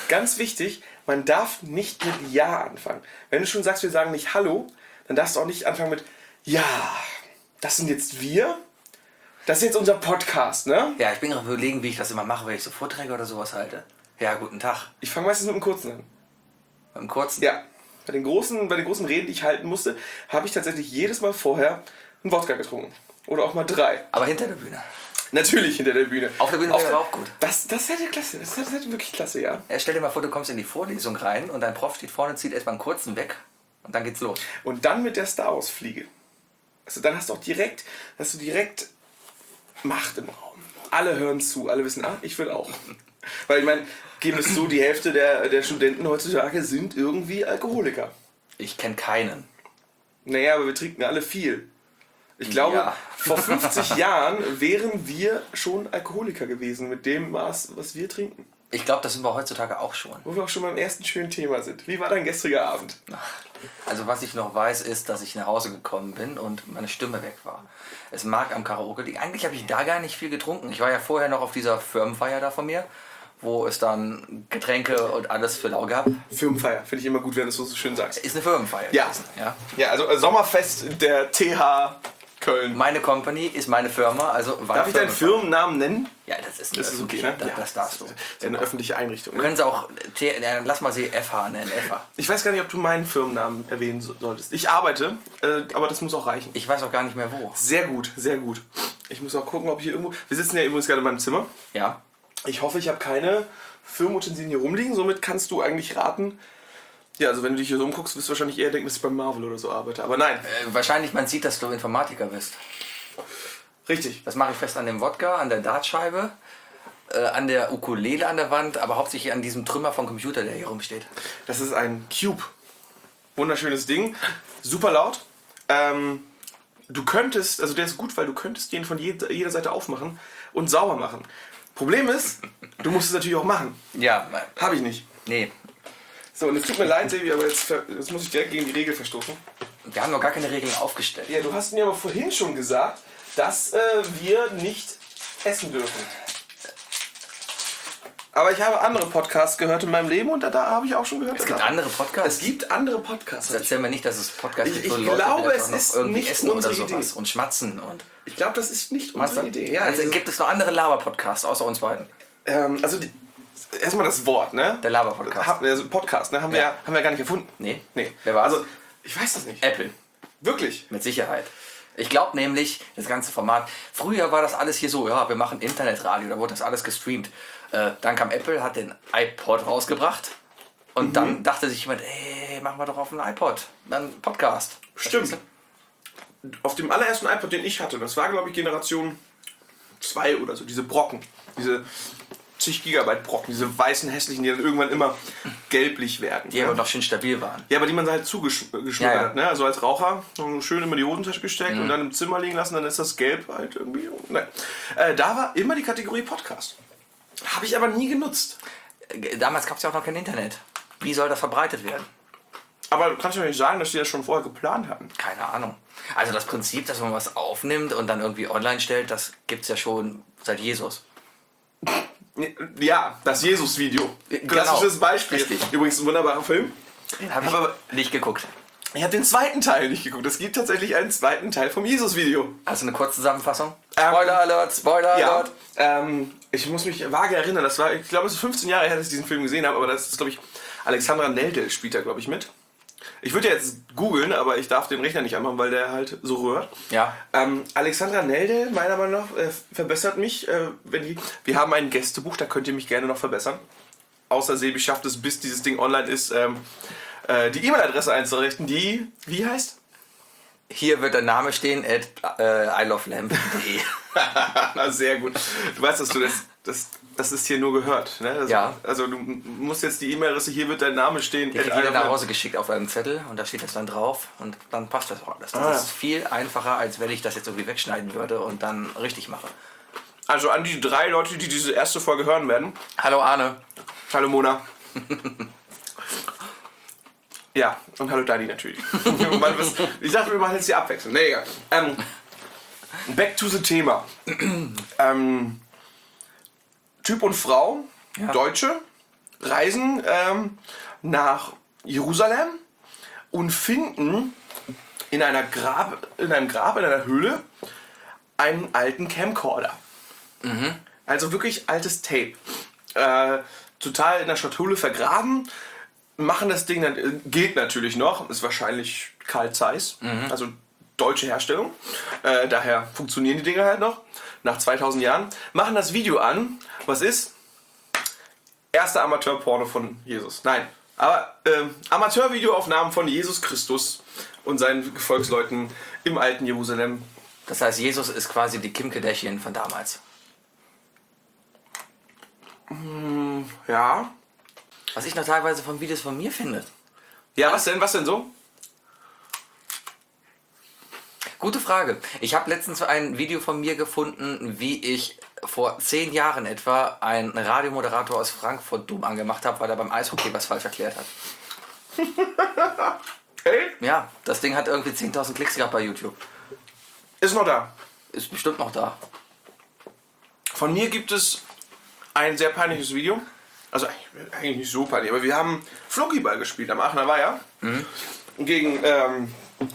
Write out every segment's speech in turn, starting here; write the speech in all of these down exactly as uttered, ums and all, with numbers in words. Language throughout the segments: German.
ganz wichtig, man darf nicht mit Ja anfangen. Wenn du schon sagst, wir sagen nicht Hallo, dann darfst du auch nicht anfangen mit Ja, das sind jetzt wir. Das ist jetzt unser Podcast, ne? Ja, ich bin gerade überlegen, wie ich das immer mache, wenn ich so Vorträge oder sowas halte. Ja, guten Tag. Ich fange meistens mit dem Kurzen an. Beim Kurzen? Ja. Bei den großen, bei den großen Reden, die ich halten musste, habe ich tatsächlich jedes Mal vorher einen Wodka getrunken. Oder auch mal drei. Aber hinter der Bühne. Natürlich hinter der Bühne. Auf der Bühne wäre aber auch gut. Das, das hätte klasse. Das hätte wirklich klasse, ja. Ja. Stell dir mal vor, du kommst in die Vorlesung rein und dein Prof steht vorne, zieht erstmal einen kurzen weg und dann geht's los. Und dann mit der Star Wars Fliege. Also dann hast du auch direkt, hast du direkt Macht im Raum. Alle hören zu, alle wissen, ah, ich will auch. Weil ich meine, geben es zu, die Hälfte der, der Studenten heutzutage sind irgendwie Alkoholiker. Ich kenne keinen. Naja, aber wir trinken alle viel. Ich glaube, Ja. vor fünfzig Jahren wären wir schon Alkoholiker gewesen mit dem Maß, was wir trinken. Ich glaube, das sind wir heutzutage auch schon. Wo wir auch schon beim ersten schönen Thema sind. Wie war dein gestriger Abend? Also was ich noch weiß, ist, dass ich nach Hause gekommen bin und meine Stimme weg war. Es mag am Karaoke liegen. Eigentlich habe ich da gar nicht viel getrunken. Ich war ja vorher noch auf dieser Firmenfeier da von mir, wo es dann Getränke und alles für lau gab. Firmenfeier, finde ich immer gut, wenn du es so schön sagst. Ist eine Firmenfeier Ja. gewesen. Ja. Ja, also äh, Sommerfest der T H Köln. Meine Company ist meine Firma, also Darf ich deinen Firmennamen nennen? Ja, das ist, Das ist okay, ne? Das, das darfst du. Das ist eine öffentliche Einrichtung. Ne? Können Sie auch, T- äh, lass mal sie F H nennen, F H. Ich weiß gar nicht, ob du meinen Firmennamen erwähnen so- solltest. Ich arbeite, äh, aber das muss auch reichen. Ich weiß auch gar nicht mehr wo. Sehr gut, sehr gut. Ich muss auch gucken, ob ich hier irgendwo... Wir sitzen ja übrigens gerade in meinem Zimmer. Ja. Ich hoffe, ich habe keine Firmenutensilien hier rumliegen. Somit kannst du eigentlich raten... Ja, also wenn du dich hier so umguckst, wirst du wahrscheinlich eher denken, dass ich bei Marvel oder so arbeite. Aber nein. Äh, wahrscheinlich man sieht, dass du Informatiker bist. Richtig. Das mache ich fest an dem Wodka, an der Dartscheibe, äh, an der Ukulele an der Wand, aber hauptsächlich an diesem Trümmer vom Computer, der hier rumsteht. Das ist ein Cube. Wunderschönes Ding. Super laut. Ähm, du könntest, also der ist gut, weil du könntest den von jeder, jeder Seite aufmachen und sauber machen. Problem ist, du musst es natürlich auch machen. Ja, Habe ich nicht. nee. So, und es tut mir leid, Sebi, aber jetzt, ver- jetzt muss ich direkt gegen die Regel verstoßen. Wir haben noch gar keine Regeln aufgestellt. Ja, du hast mir aber vorhin schon gesagt, dass äh, wir nicht essen dürfen. Aber ich habe andere Podcasts gehört in meinem Leben und da, da habe ich auch schon gehört. Es gibt dass- andere Podcasts. Es gibt andere Podcasts. Das erzählen wir nicht, dass es Podcasts Ich- gibt, wo ich Leute glaube, vielleicht es auch noch ist irgendwie nicht essen oder unsere sowas Idee. und schmatzen. Und Ich glaube, das ist nicht Was unsere dann? Idee. Ja, also diese- gibt es noch andere Laber-Podcasts außer uns beiden? ähm, also die, erstmal das Wort, ne? Der Laber-Podcast. Ha- Also Podcast, ne? Haben, wir, Ja. ja, haben wir gar nicht erfunden. Nee. Nee. Wer war's? Also, ich weiß das nicht. Apple. Wirklich? Mit Sicherheit. Ich glaube nämlich, das ganze Format, früher war das alles hier so, ja, wir machen Internetradio, da wurde das alles gestreamt. Äh, dann kam Apple, hat den iPod rausgebracht und Mhm. dann dachte sich jemand, ey, machen wir doch auf dem iPod, dann Podcast. Stimmt. Verstehst Auf dem allerersten iPod, den ich hatte, das war, glaube ich, Generation zwei oder so, diese Brocken. Diese zig Gigabyte Brocken, diese weißen, hässlichen, die dann irgendwann immer gelblich werden. du? Die aber noch schön stabil waren. Ja, aber die man halt zugeschnuppert Ja, ja. hat, ne? Also als Raucher so schön immer in die Hosentasche gesteckt Mhm. und dann im Zimmer liegen lassen, dann ist das gelb halt irgendwie. Ne. Äh, da war immer die Kategorie Podcast. Habe ich aber nie genutzt. Äh, Damals gab es ja auch noch kein Internet. Wie soll das verbreitet werden? Aber du kannst ja nicht sagen, dass die das schon vorher geplant hatten. Keine Ahnung. Also das Prinzip, dass man was aufnimmt und dann irgendwie online stellt, das gibt es ja schon seit Jesus. Ja, das Jesus-Video. Genau. Klassisches Beispiel. Richtig. Übrigens ein wunderbarer Film. Den habe ich Aber- nicht geguckt. Ich habe den zweiten Teil nicht geguckt. Es gibt tatsächlich einen zweiten Teil vom Jesus-Video. Hast du eine Kurzzusammenfassung? Ähm, Spoiler Alert, Spoiler Ja, Alert. ähm, ich muss mich vage erinnern, das war, ich glaube, es ist fünfzehn Jahre her, dass ich diesen Film gesehen habe, aber das ist, glaube ich, Alexandra Neldel spielt da, glaube ich, mit. Ich würde ja jetzt googeln, aber ich darf den Rechner nicht anmachen, weil der halt so rührt. Ja. Ähm, Alexandra Neldel, meiner Meinung nach, äh, verbessert mich. Äh, wenn die, wir haben ein Gästebuch, da könnt ihr mich gerne noch verbessern. Außer Sebi schafft es, bis dieses Ding online ist, ähm, äh, die E-Mail-Adresse einzurichten, die, wie heißt? Hier wird der Name stehen, at äh, ilovelamp punkt de. Na, sehr gut. Du weißt, dass du das, das, das ist hier nur gehört. Ne? Also, Ja. Also du musst jetzt die E-Mail-Adresse, hier wird dein Name stehen. Die kriegt jeder nach Hause geschickt auf einem Zettel und da steht das dann drauf und dann passt das auch alles. Das Ah, ja. ist viel einfacher, als wenn ich das jetzt irgendwie wegschneiden würde und dann richtig mache. Also an die drei Leute, die diese erste Folge hören werden. Hallo Arne. Hallo Mona. Ja, und hallo Dani natürlich. Mann, was- ich dachte, wir machen jetzt die Abwechslung. Nee, egal. Ähm, back to the Thema. ähm, Typ und Frau, Ja. Deutsche, reisen ähm, nach Jerusalem und finden in, einer Grab, in einem Grab, in einer Höhle, einen alten Camcorder. Mhm. Also wirklich altes Tape. Äh, total in der Schatulle vergraben. Machen das Ding dann, äh, geht natürlich noch, ist wahrscheinlich Carl Zeiss, mhm. also deutsche Herstellung. Äh, daher funktionieren die Dinger halt noch, nach zweitausend Jahren. Machen das Video an, was ist? Erste Amateurporno von Jesus. Nein, aber äh, Amateurvideoaufnahmen von Jesus Christus und seinen Gefolgsleuten im alten Jerusalem. Das heißt, Jesus ist quasi die Kim Kardashian von damals. Mm, ja. Was ich noch teilweise von Videos von mir finde. Ja, was denn? Was denn so? Gute Frage. Ich habe letztens ein Video von mir gefunden, wie ich vor zehn Jahren etwa einen Radiomoderator aus Frankfurt dumm angemacht habe, weil er beim Eishockey was falsch erklärt hat. Hey? Ja, das Ding hat irgendwie zehntausend Klicks gehabt bei YouTube. Ist noch da. Ist bestimmt noch da. Von mir gibt es ein sehr peinliches Video. Also eigentlich nicht so peinlich, aber wir haben Flunkyball gespielt am Aachener Weiher. Mhm. Gegen, ähm,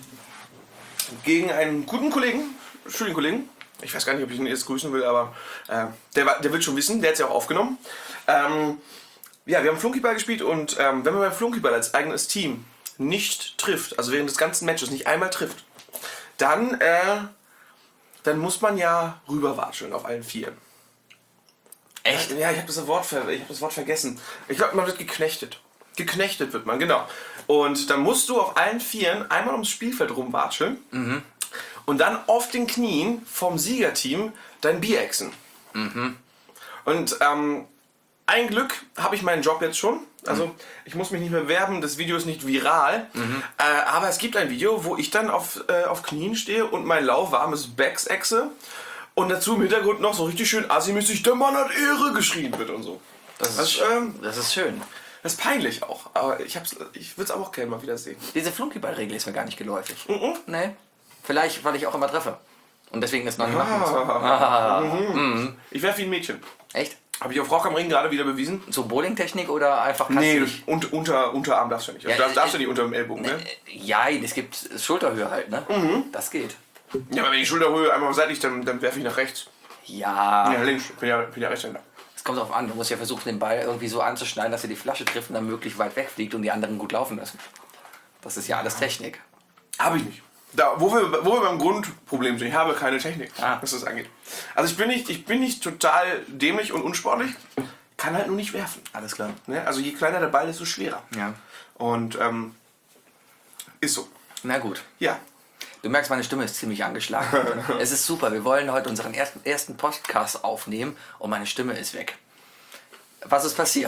gegen einen guten Kollegen, Studienkollegen. Ich weiß gar nicht, ob ich ihn jetzt grüßen will, aber äh, der, war, der wird schon wissen, der hat es ja auch aufgenommen. Ähm, ja, wir haben Flunkyball gespielt und ähm, wenn man beim Flunkyball als eigenes Team nicht trifft, also während des ganzen Matches nicht einmal trifft, dann, äh, dann muss man ja rüberwatscheln auf allen Vieren. Echt? Ja, ich habe das, Wort ver- ich hab das Wort vergessen. Ich glaube, man wird geknechtet. Geknechtet wird man, genau. Und dann musst du auf allen Vieren einmal ums Spielfeld rumwatscheln mhm. und dann auf den Knien vom Siegerteam dein Bier exen. Mhm. Und ähm, ein Glück habe ich meinen Job jetzt schon. Also mhm. ich muss mich nicht mehr bewerben, das Video ist nicht viral. Mhm. Äh, aber es gibt ein Video, wo ich dann auf, äh, auf Knien stehe und mein lauwarmes Becks exe. Und dazu im Hintergrund noch so richtig schön assi-mäßig, der Mann hat Ehre geschrien wird und so. Das ist, das, ähm, das ist schön. Das ist peinlich auch, aber ich, hab's, ich würde es aber auch gerne mal wieder sehen. Diese Flunkyball-Regel ist mir gar nicht geläufig. Mhm. Nee. Vielleicht, weil ich auch immer treffe. Und deswegen ist noch nicht machen muss. Ah. Mhm. Mhm. Ich werfe wie ein Mädchen. Echt? Habe ich auf Rock am Ring gerade wieder bewiesen. So Bowling-Technik oder einfach kannst Nee, du nicht? unter, unter, Unterarm darfst du nicht. Also Ja, darfst, darfst äh, du nicht unter dem Ellbogen, ne? Ja, es gibt Schulterhöhe halt, ne? Mhm. Das geht. Ja, aber wenn ich Schulterhöhe einmal seitlich, dann, dann werfe ich nach rechts. Ja. Ja, links. Ich bin ja, bin ja Rechtshänder. Es kommt drauf an, du musst ja versuchen, den Ball irgendwie so anzuschneiden, dass er die Flasche trifft und dann möglichst weit wegfliegt und die anderen gut laufen lassen. Das ist ja alles Technik. Habe ich nicht. Da, wo wir, wo wir beim Grundproblem sind, ich habe keine Technik, ah. was das angeht. Also ich bin nicht, ich bin nicht total dämlich und unsportlich, kann halt nur nicht werfen. Alles klar. Ne? Also je kleiner der Ball, desto schwerer. Ja. Und ähm, ist so. Na gut. Ja. Du merkst, meine Stimme ist ziemlich angeschlagen. Es ist super, wir wollen heute unseren ersten, ersten Podcast aufnehmen und meine Stimme ist weg. Was ist passiert?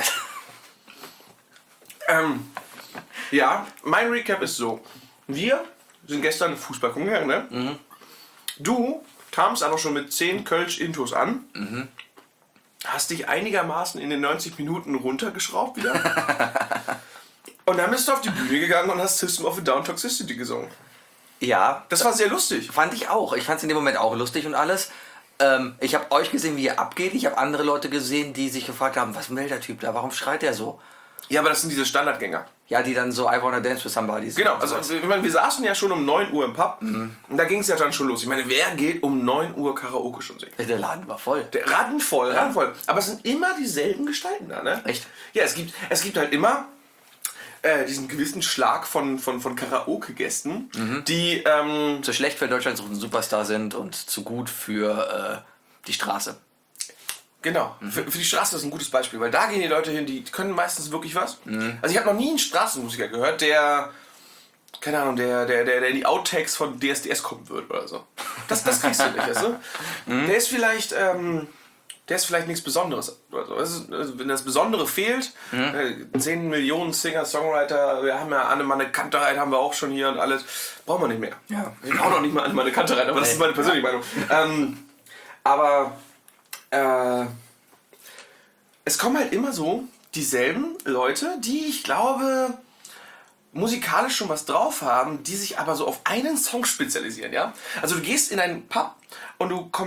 Ähm, ja, mein Recap ist so. Wir sind gestern Fußball gucken gegangen, ne? Mhm. Du kamst aber schon mit zehn Kölsch-Intos an. Mhm. Hast dich einigermaßen in den neunzig Minuten runtergeschraubt wieder. Und dann bist du auf die Bühne gegangen und hast System of a Down Toxicity gesungen. Ja. Das war sehr lustig. Fand ich auch. Ich fand es in dem Moment auch lustig und alles. Ähm, ich habe euch gesehen, wie ihr abgeht. Ich habe andere Leute gesehen, die sich gefragt haben, was will der Typ da? Warum schreit der so? Ja, aber das sind diese Standardgänger. Ja, die dann so I wanna dance with somebody. Genau, also ich meine, wir saßen ja schon um neun Uhr im Pub mhm. und da ging es ja dann schon los. Ich meine, wer geht um neun Uhr Karaoke schon singen? Der Laden war voll. Der Ratenvoll, ja. ratenvoll. Aber es sind immer dieselben Gestalten da, ne? Echt? Ja, es gibt, es gibt halt immer äh, diesen gewissen Schlag von, von, von Karaoke-Gästen, mhm. die ähm, zu schlecht für Deutschland sucht einen Superstar sind und zu gut für äh, die Straße. Genau, mhm. für, für die Straße ist ein gutes Beispiel, weil da gehen die Leute hin, die können meistens wirklich was. Mhm. Also ich habe noch nie einen Straßenmusiker gehört, der, keine Ahnung, der, der, der, der in die Outtakes von D S D S kommen wird oder so. Das, das kriegst du nicht, weißt du? Mhm. Der ist vielleicht, ähm, der ist vielleicht nichts Besonderes oder so. Also, wenn das Besondere fehlt, mhm. äh, zehn Millionen Singer, Songwriter, wir haben ja Annemann Kantereit, haben wir auch schon hier und alles, brauchen wir nicht mehr. Ja. Wir brauchen auch nicht mal Annemann Kantereit, aber das ist meine persönliche Meinung. Ähm, aber Äh, es kommen halt immer so dieselben Leute, die, ich glaube, musikalisch schon was drauf haben, die sich aber so auf einen Song spezialisieren, ja? Also du gehst in einen Pub und du kommst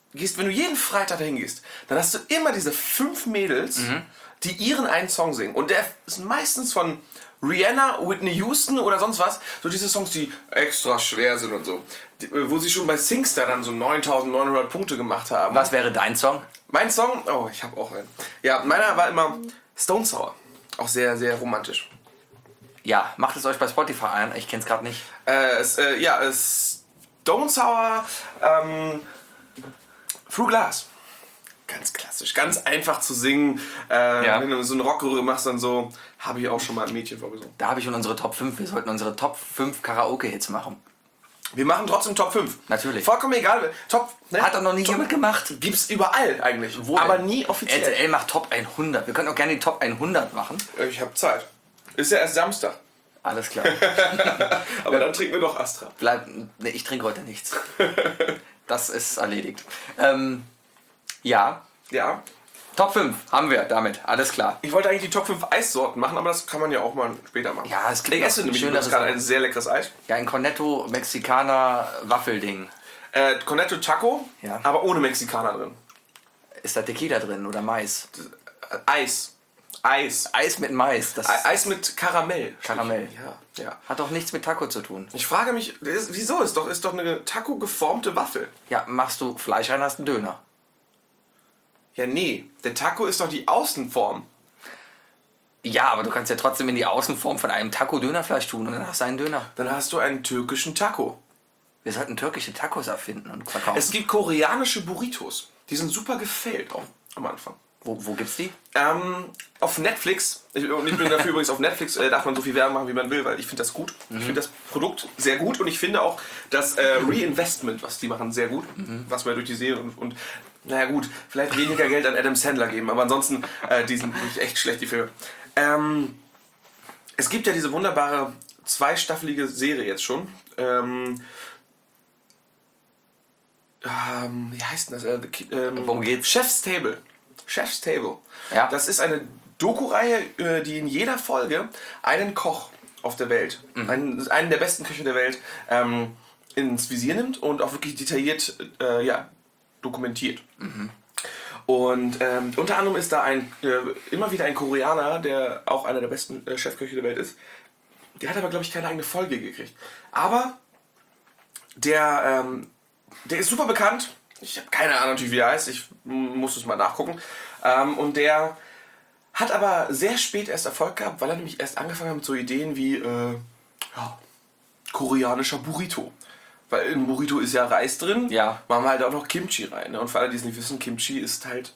gehst, wenn du jeden Freitag dahin gehst, dann hast du immer diese fünf Mädels, mhm. die ihren einen Song singen. Und der ist meistens von Rihanna, Whitney Houston oder sonst was. So diese Songs, die extra schwer sind und so. Die, wo sie schon bei Singstar dann so neuntausendneunhundert Punkte gemacht haben. Was wäre dein Song? Mein Song? Oh, ich habe auch einen. Ja, meiner war immer Stone Sour. Auch sehr, sehr romantisch. Ja, macht es euch bei Spotify ein. Ich kenne es gerade nicht. Äh, es, äh, ja, es Stone Sour, ähm, Through Glass. Ganz klassisch, ganz einfach zu singen. Äh, ja. Wenn du so eine Rockröhre machst, dann so, habe ich auch schon mal ein Mädchen vorgesungen. Da habe ich schon unsere Top fünf. Wir sollten unsere Top fünf Karaoke-Hits machen. Wir machen trotzdem Top fünf. Natürlich. Vollkommen egal. Top, ne? Hat doch noch nie jemand gemacht. Gibt's überall eigentlich. Wo aber denn? Nie offiziell. R T L macht Top hundert. Wir können auch gerne die Top hundert machen. Ich habe Zeit. Ist ja erst Samstag. Alles klar. Aber dann trinken wir doch Astra. Bleib, nee, ich trinke heute nichts. Das ist erledigt. Ähm, ja. Ja. Top fünf haben wir damit. Alles klar. Ich wollte eigentlich die Top fünf Eissorten machen, aber das kann man ja auch mal später machen. Ja, es gibt ich esse nämlich gerade ein sehr leckeres Eis. Ja, ein Cornetto Mexikaner Waffelding. Äh, Cornetto Taco, ja. aber ohne Mexikaner drin. Ist da Tequila drin oder Mais? Das, äh, Eis. Eis. Eis mit Mais. Das Eis mit Karamell. Karamell. Ja, ja. Hat doch nichts mit Taco zu tun. Ich frage mich, ist, wieso? Ist doch, ist doch eine Taco geformte Waffel. Ja, machst du Fleisch rein, hast einen Döner. Ja, nee. Der Taco ist doch die Außenform. Ja, aber du kannst ja trotzdem in die Außenform von einem Taco Dönerfleisch tun und dann hast du einen Döner. Dann hast du einen türkischen Taco. Wir sollten türkische Tacos erfinden und verkaufen. Es gibt koreanische Burritos. Die sind super gefällt auch am Anfang. Wo, wo gibt's die? Ähm, auf Netflix. Ich, und ich bin dafür übrigens auf Netflix, äh, darf man so viel Werbung machen, wie man will, weil ich finde das gut. Mhm. Ich finde das Produkt sehr gut und ich finde auch das äh, Reinvestment, was die machen, sehr gut. Mhm. Was wir durch die Serie und, und naja gut, vielleicht weniger Geld an Adam Sandler geben, aber ansonsten, äh, die sind wirklich echt schlecht, die Filme. Ähm, es gibt ja diese wunderbare zweistaffelige Serie jetzt schon. Ähm, ähm, wie heißt denn das? Äh, ähm, Worum geht's? Chef's Table. Chef's Table. Ja. Das ist eine Doku-Reihe, die in jeder Folge einen Koch auf der Welt, mhm. einen, einen der besten Köche der Welt, ähm, ins Visier nimmt und auch wirklich detailliert äh, ja, dokumentiert. Mhm. Und ähm, unter anderem ist da ein, äh, immer wieder ein Koreaner, der auch einer der besten äh, Chefköche der Welt ist. Der hat aber, glaube ich, keine eigene Folge gekriegt. Aber der, ähm, der ist super bekannt. Ich habe keine Ahnung natürlich, wie er heißt. Ich muss es mal nachgucken. Ähm, und der hat aber sehr spät erst Erfolg gehabt, weil er nämlich erst angefangen hat mit so Ideen wie äh, ja, koreanischer Burrito. Weil in Burrito ist ja Reis drin. Ja. Machen wir halt auch noch Kimchi rein. Ne? Und für alle, die es nicht wissen, Kimchi ist halt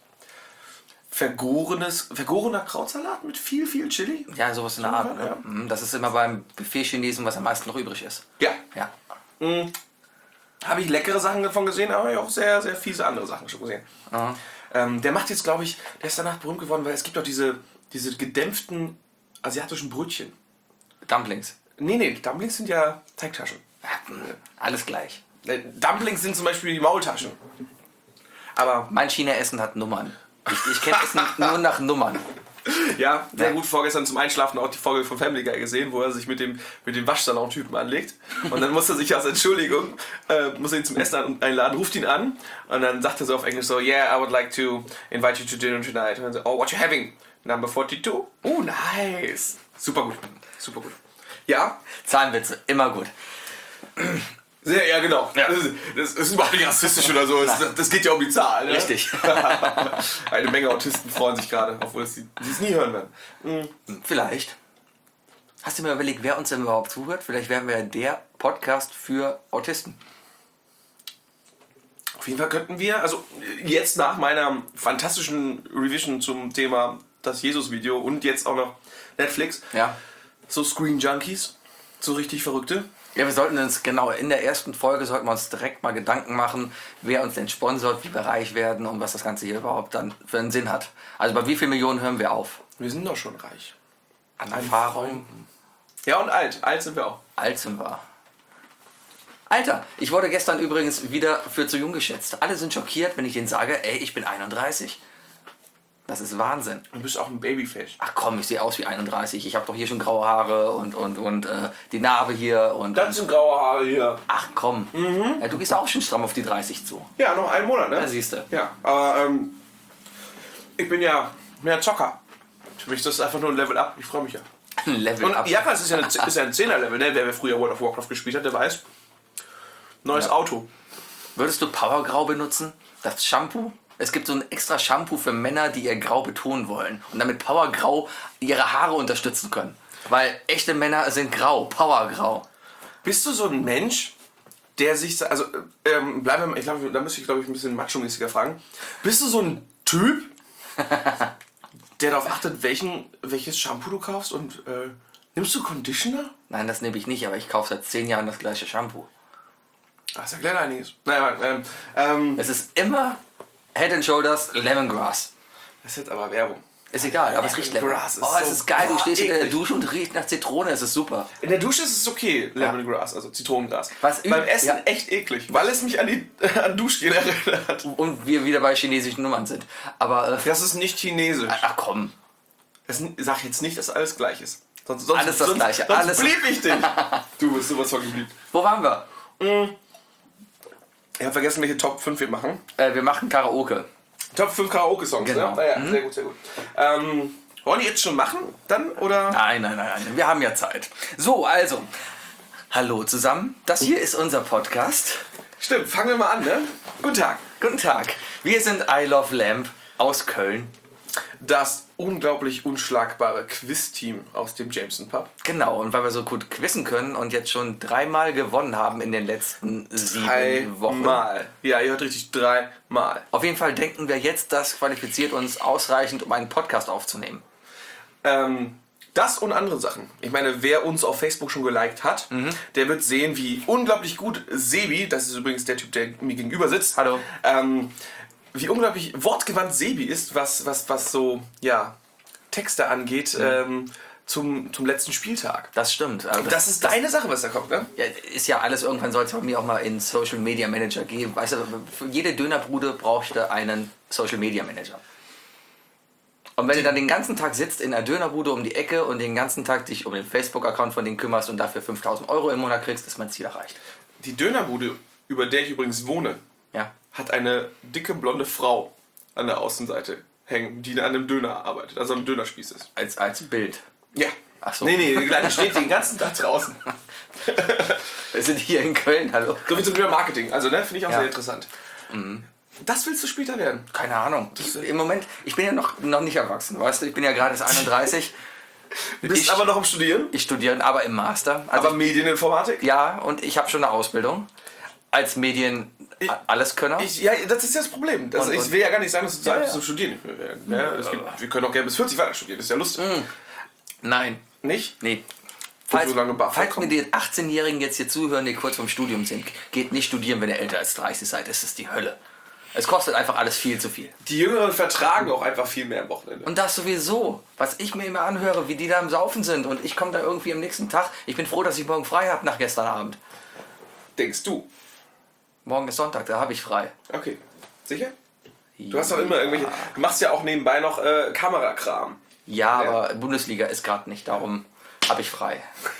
vergorenes, vergorener Krautsalat mit viel, viel Chili. Ja, sowas in der Art. Ne? Ja. Das ist immer beim Buffet Chinesen, was am meisten noch übrig ist. Ja. Ja. Mhm. Habe ich leckere Sachen davon gesehen, aber ich auch sehr, sehr fiese andere Sachen schon gesehen. Mhm. Ähm, der macht jetzt, glaube ich, der ist danach berühmt geworden, weil es gibt auch diese, diese gedämpften asiatischen Brötchen. Dumplings. Nee, nee, Dumplings sind ja Teigtaschen. Ja, alles gleich. Dumplings sind zum Beispiel die Maultaschen. Aber mein China-Essen hat Nummern. Ich, ich kenne Essen nur nach Nummern. Ja, sehr ja. gut. Vorgestern zum Einschlafen auch die Folge von Family Guy gesehen, wo er sich mit dem, mit dem Waschsalon-Typen anlegt. Und dann muss er sich als Entschuldigung, äh, muss er ihn zum Essen einladen, ruft ihn an. Und dann sagt er so auf Englisch so, yeah, I would like to invite you to dinner tonight. Und dann so, oh, what you having? Number forty-two? Oh, nice. Super gut. Super gut. Ja. Zahnwitze, immer gut. Sehr, ja, genau. Ja. Das, ist, das ist überhaupt nicht rassistisch oder so. Das, das geht ja um die Zahl. Ne? Richtig. Eine Menge Autisten freuen sich gerade, obwohl sie es nie hören werden. Mhm. Vielleicht. Hast du mir überlegt, wer uns denn überhaupt zuhört? Vielleicht wären wir der Podcast für Autisten. Auf jeden Fall könnten wir, also jetzt nach meiner fantastischen Revision zum Thema das Jesus-Video und jetzt auch noch Netflix, ja. so Screen Junkies, so richtig Verrückte. Ja, wir sollten uns genau in der ersten Folge sollten wir uns direkt mal Gedanken machen, wer uns denn sponsort, wie wir reich werden und was das Ganze hier überhaupt dann für einen Sinn hat. Also bei wie vielen Millionen hören wir auf? Wir sind doch schon reich. An Erfahrung. Ja, und alt. Alt sind wir auch. Alt sind wir. Alter, ich wurde gestern übrigens wieder für zu jung geschätzt. Alle sind schockiert, wenn ich ihnen sage, ey, ich bin einunddreißig. Das ist Wahnsinn. Du bist auch ein Babyface. Ach komm, ich sehe aus wie einunddreißig. Ich habe doch hier schon graue Haare und, und, und äh, die Narbe hier. Und, Das sind graue Haare hier. ach komm, mhm. ja, du gehst auch schon stramm auf die dreißig zu. Ja, noch einen Monat, ne? Da siehst du. Ja, aber ähm, ich bin ja mehr Zocker. Für mich ist das einfach nur ein Level Up. Ich freue mich ja. Ein Level Und up. ja, es ist ja, eine, ist ja ein Zehner-Level, ne? Wer, wer früher World of Warcraft gespielt hat, der weiß. Neues Ja. Auto. Würdest du Powergrau benutzen? Das Shampoo? Es gibt so ein extra Shampoo für Männer, die ihr Grau betonen wollen und damit Powergrau ihre Haare unterstützen können. Weil echte Männer sind grau, Powergrau. Bist du so ein Mensch, der sich, also ähm, bleiben wir, ich glaube, da müsste ich glaube ich ein bisschen macho-mäßiger fragen. Bist du so ein Typ, der darauf achtet, welchen, welches Shampoo du kaufst und äh, nimmst du Conditioner? Nein, das nehme ich nicht, aber ich kaufe seit zehn Jahren das gleiche Shampoo. Das erklärt einiges. Naja, ähm, ähm, Es ist immer Head and Shoulders Lemongrass. das ist jetzt aber Werbung. Ist egal, aber es riecht lecker. Lemongrass ist Oh, es so- ist geil, du boah, stehst in der eklig. Dusche und riecht nach Zitrone, es ist super. In der Dusche ist es okay, Lemongrass, also Zitronengras. Was üb- Beim Essen ja. echt eklig, weil es mich an, die, an Duschgel erinnert. Und wir wieder bei chinesischen Nummern sind. Aber, äh, Das ist nicht chinesisch. ach komm. Das, sag jetzt nicht, dass alles gleich ist. Sonst, sonst, Alles das sonst, Gleiche, Sonst alles- blieb ich dich. Du bist sowas von geblieben. Wo waren wir? Ich habe vergessen, welche Top fünf wir machen. Äh, wir machen Karaoke. Top fünf Karaoke-Songs, Genau. ne? Naja, sehr gut, sehr gut. Ähm, wollen die jetzt schon machen, dann, oder? Nein, nein, nein, nein, wir haben ja Zeit. So, also, hallo zusammen. Das hier ist unser Podcast. Stimmt, fangen wir mal an, ne? Guten Tag. Guten Tag. Wir sind I Love Lamp aus Köln. Das unglaublich unschlagbare Quiz-Team aus dem Jameson Pub. Genau, und weil wir so gut quizzen können und jetzt schon dreimal gewonnen haben in den letzten sieben Wochen. Dreimal. Ja, ihr hört richtig, dreimal. Auf jeden Fall denken wir jetzt, das qualifiziert uns ausreichend, um einen Podcast aufzunehmen. Ähm, das und andere Sachen. Ich meine, wer uns auf Facebook schon geliked hat, Mhm. der wird sehen, wie unglaublich gut Sebi, das ist übrigens der Typ, der mir gegenüber sitzt, Hallo. ähm, wie unglaublich wortgewandt Sebi ist, was, was, was so, ja, Texte angeht, ähm, zum, zum letzten Spieltag. Das stimmt. Also Das ist deine Sache, was da kommt, ne? Ja, ist ja alles, irgendwann soll es bei mir auch mal in Social Media Manager geben. Weißt du, für jede Dönerbude brauchte einen Social Media Manager. Und wenn du dann den ganzen Tag sitzt in der Dönerbude um die Ecke und den ganzen Tag dich um den Facebook-Account von denen kümmerst und dafür fünftausend Euro im Monat kriegst, ist mein Ziel erreicht. Die Dönerbude, über der ich übrigens wohne, Ja. hat eine dicke blonde Frau an der Außenseite hängen, die an einem Döner arbeitet, also am Dönerspieß ist. Als, als Bild. Ja. Ach so. Nee, nee, die Kleine steht den ganzen Tag draußen. Wir sind hier in Köln, hallo. So wie zum Thema Marketing. Also, ne, finde ich auch Ja. sehr interessant. Das willst du später werden. Keine Ahnung. Ich, Im Moment, ich bin ja noch, noch nicht erwachsen, weißt du? Ich bin ja gerade erst einunddreißig. Du bist Ich- aber noch am Studieren, Ich studiere aber im Master. Also aber Medieninformatik. ja, und ich habe schon eine Ausbildung als Medien Ich- Alleskönner. Ich, ja, das ist ja das Problem. Das, Und- ich und- will ja gar nicht sagen, dass du Zeit Ja, hast ja. zum Studieren nicht mehr werden. Ja, es gibt, wir können auch gerne bis vierzig weiter studieren, das ist ja lustig. Nein, Nicht? nee. so Falls, lange Buffer falls mir kommt. die achtzehnjährigen jetzt hier zuhören, die kurz vorm Studium sind, geht nicht studieren, wenn ihr älter als dreißig seid. Das ist die Hölle. Es kostet einfach alles viel zu viel. Die Jüngeren vertragen auch einfach viel mehr am Wochenende. Und das sowieso. Was ich mir immer anhöre, wie die da am Saufen sind. Und ich komme da irgendwie am nächsten Tag. Ich bin froh, dass ich morgen frei habe nach gestern Abend. Denkst du? Morgen ist Sonntag, da habe ich frei. Okay. Sicher? Du hast doch immer irgendwelche. Du machst ja auch nebenbei noch äh, Kamerakram. Ja, Ja. aber Bundesliga ist gerade nicht, darum habe ich frei.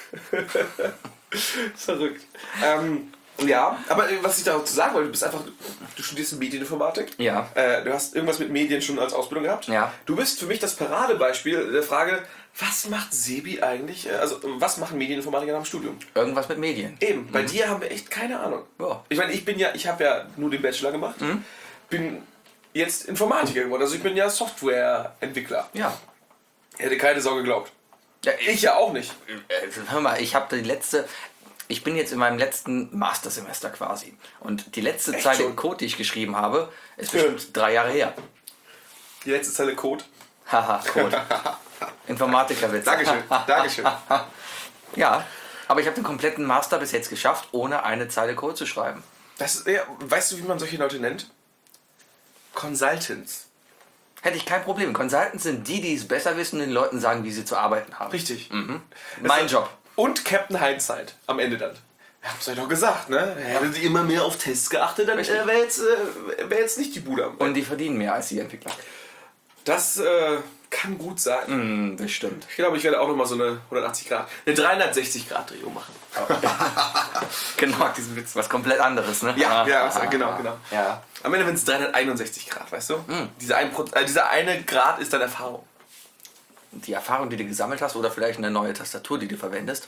Verrückt. Ähm, ja, aber äh, was ich dazu sagen wollte, du bist einfach, du studierst Medieninformatik. Ja. Äh, du hast irgendwas mit Medien schon als Ausbildung gehabt. Ja. Du bist für mich das Paradebeispiel der Frage, was macht Sebi eigentlich, äh, also was machen Medieninformatiker nach dem Studium? Irgendwas mit Medien. Eben, bei dir haben wir echt keine Ahnung. Ja. Ich meine, ich bin ja, ich habe ja nur den Bachelor gemacht, bin jetzt Informatiker geworden, also ich bin ja Softwareentwickler. Ja. Hätte keine Sau geglaubt. Ja, Ich ja auch nicht. Äh, hör mal, ich habe die letzte, ich bin jetzt in meinem letzten Mastersemester quasi. Und die letzte Echt Zeile schon? Code, die ich geschrieben habe, ist Stimmt. bestimmt drei Jahre her. Die letzte Zeile Code. Haha, Code. Informatikerwitz. Dankeschön, Dankeschön. Ja, aber ich habe den kompletten Master bis jetzt geschafft, ohne eine Zeile Code zu schreiben. Das ist, ja, weißt du, wie man solche Leute nennt? Consultants. Hätte ich kein Problem. Consultants sind die, die es besser wissen und den Leuten sagen, wie sie zu arbeiten haben. Richtig. Mein Job. Und Captain Hindsight am Ende dann. Ja, hab's euch doch gesagt, ne? Hätten sie immer mehr auf Tests geachtet, dann äh, wäre jetzt, äh, wär jetzt nicht die Bude am Und die verdienen mehr als die Entwickler. Das äh, kann gut sein. Mm, bestimmt. Ich glaube, ich werde auch nochmal so eine hundertachtzig Grad, eine dreihundertsechzig Grad Drehung machen. Genau, diesen Witz. Was komplett anderes, ne? Ja, Ah, ja, ah, genau, ah, genau. Ja. Am Ende sind es dreihunderteinundsechzig Grad, weißt du? Mm. Dieser, ein, äh, dieser eine Grad ist dann Erfahrung. Die Erfahrung, die du gesammelt hast, oder vielleicht eine neue Tastatur, die du verwendest?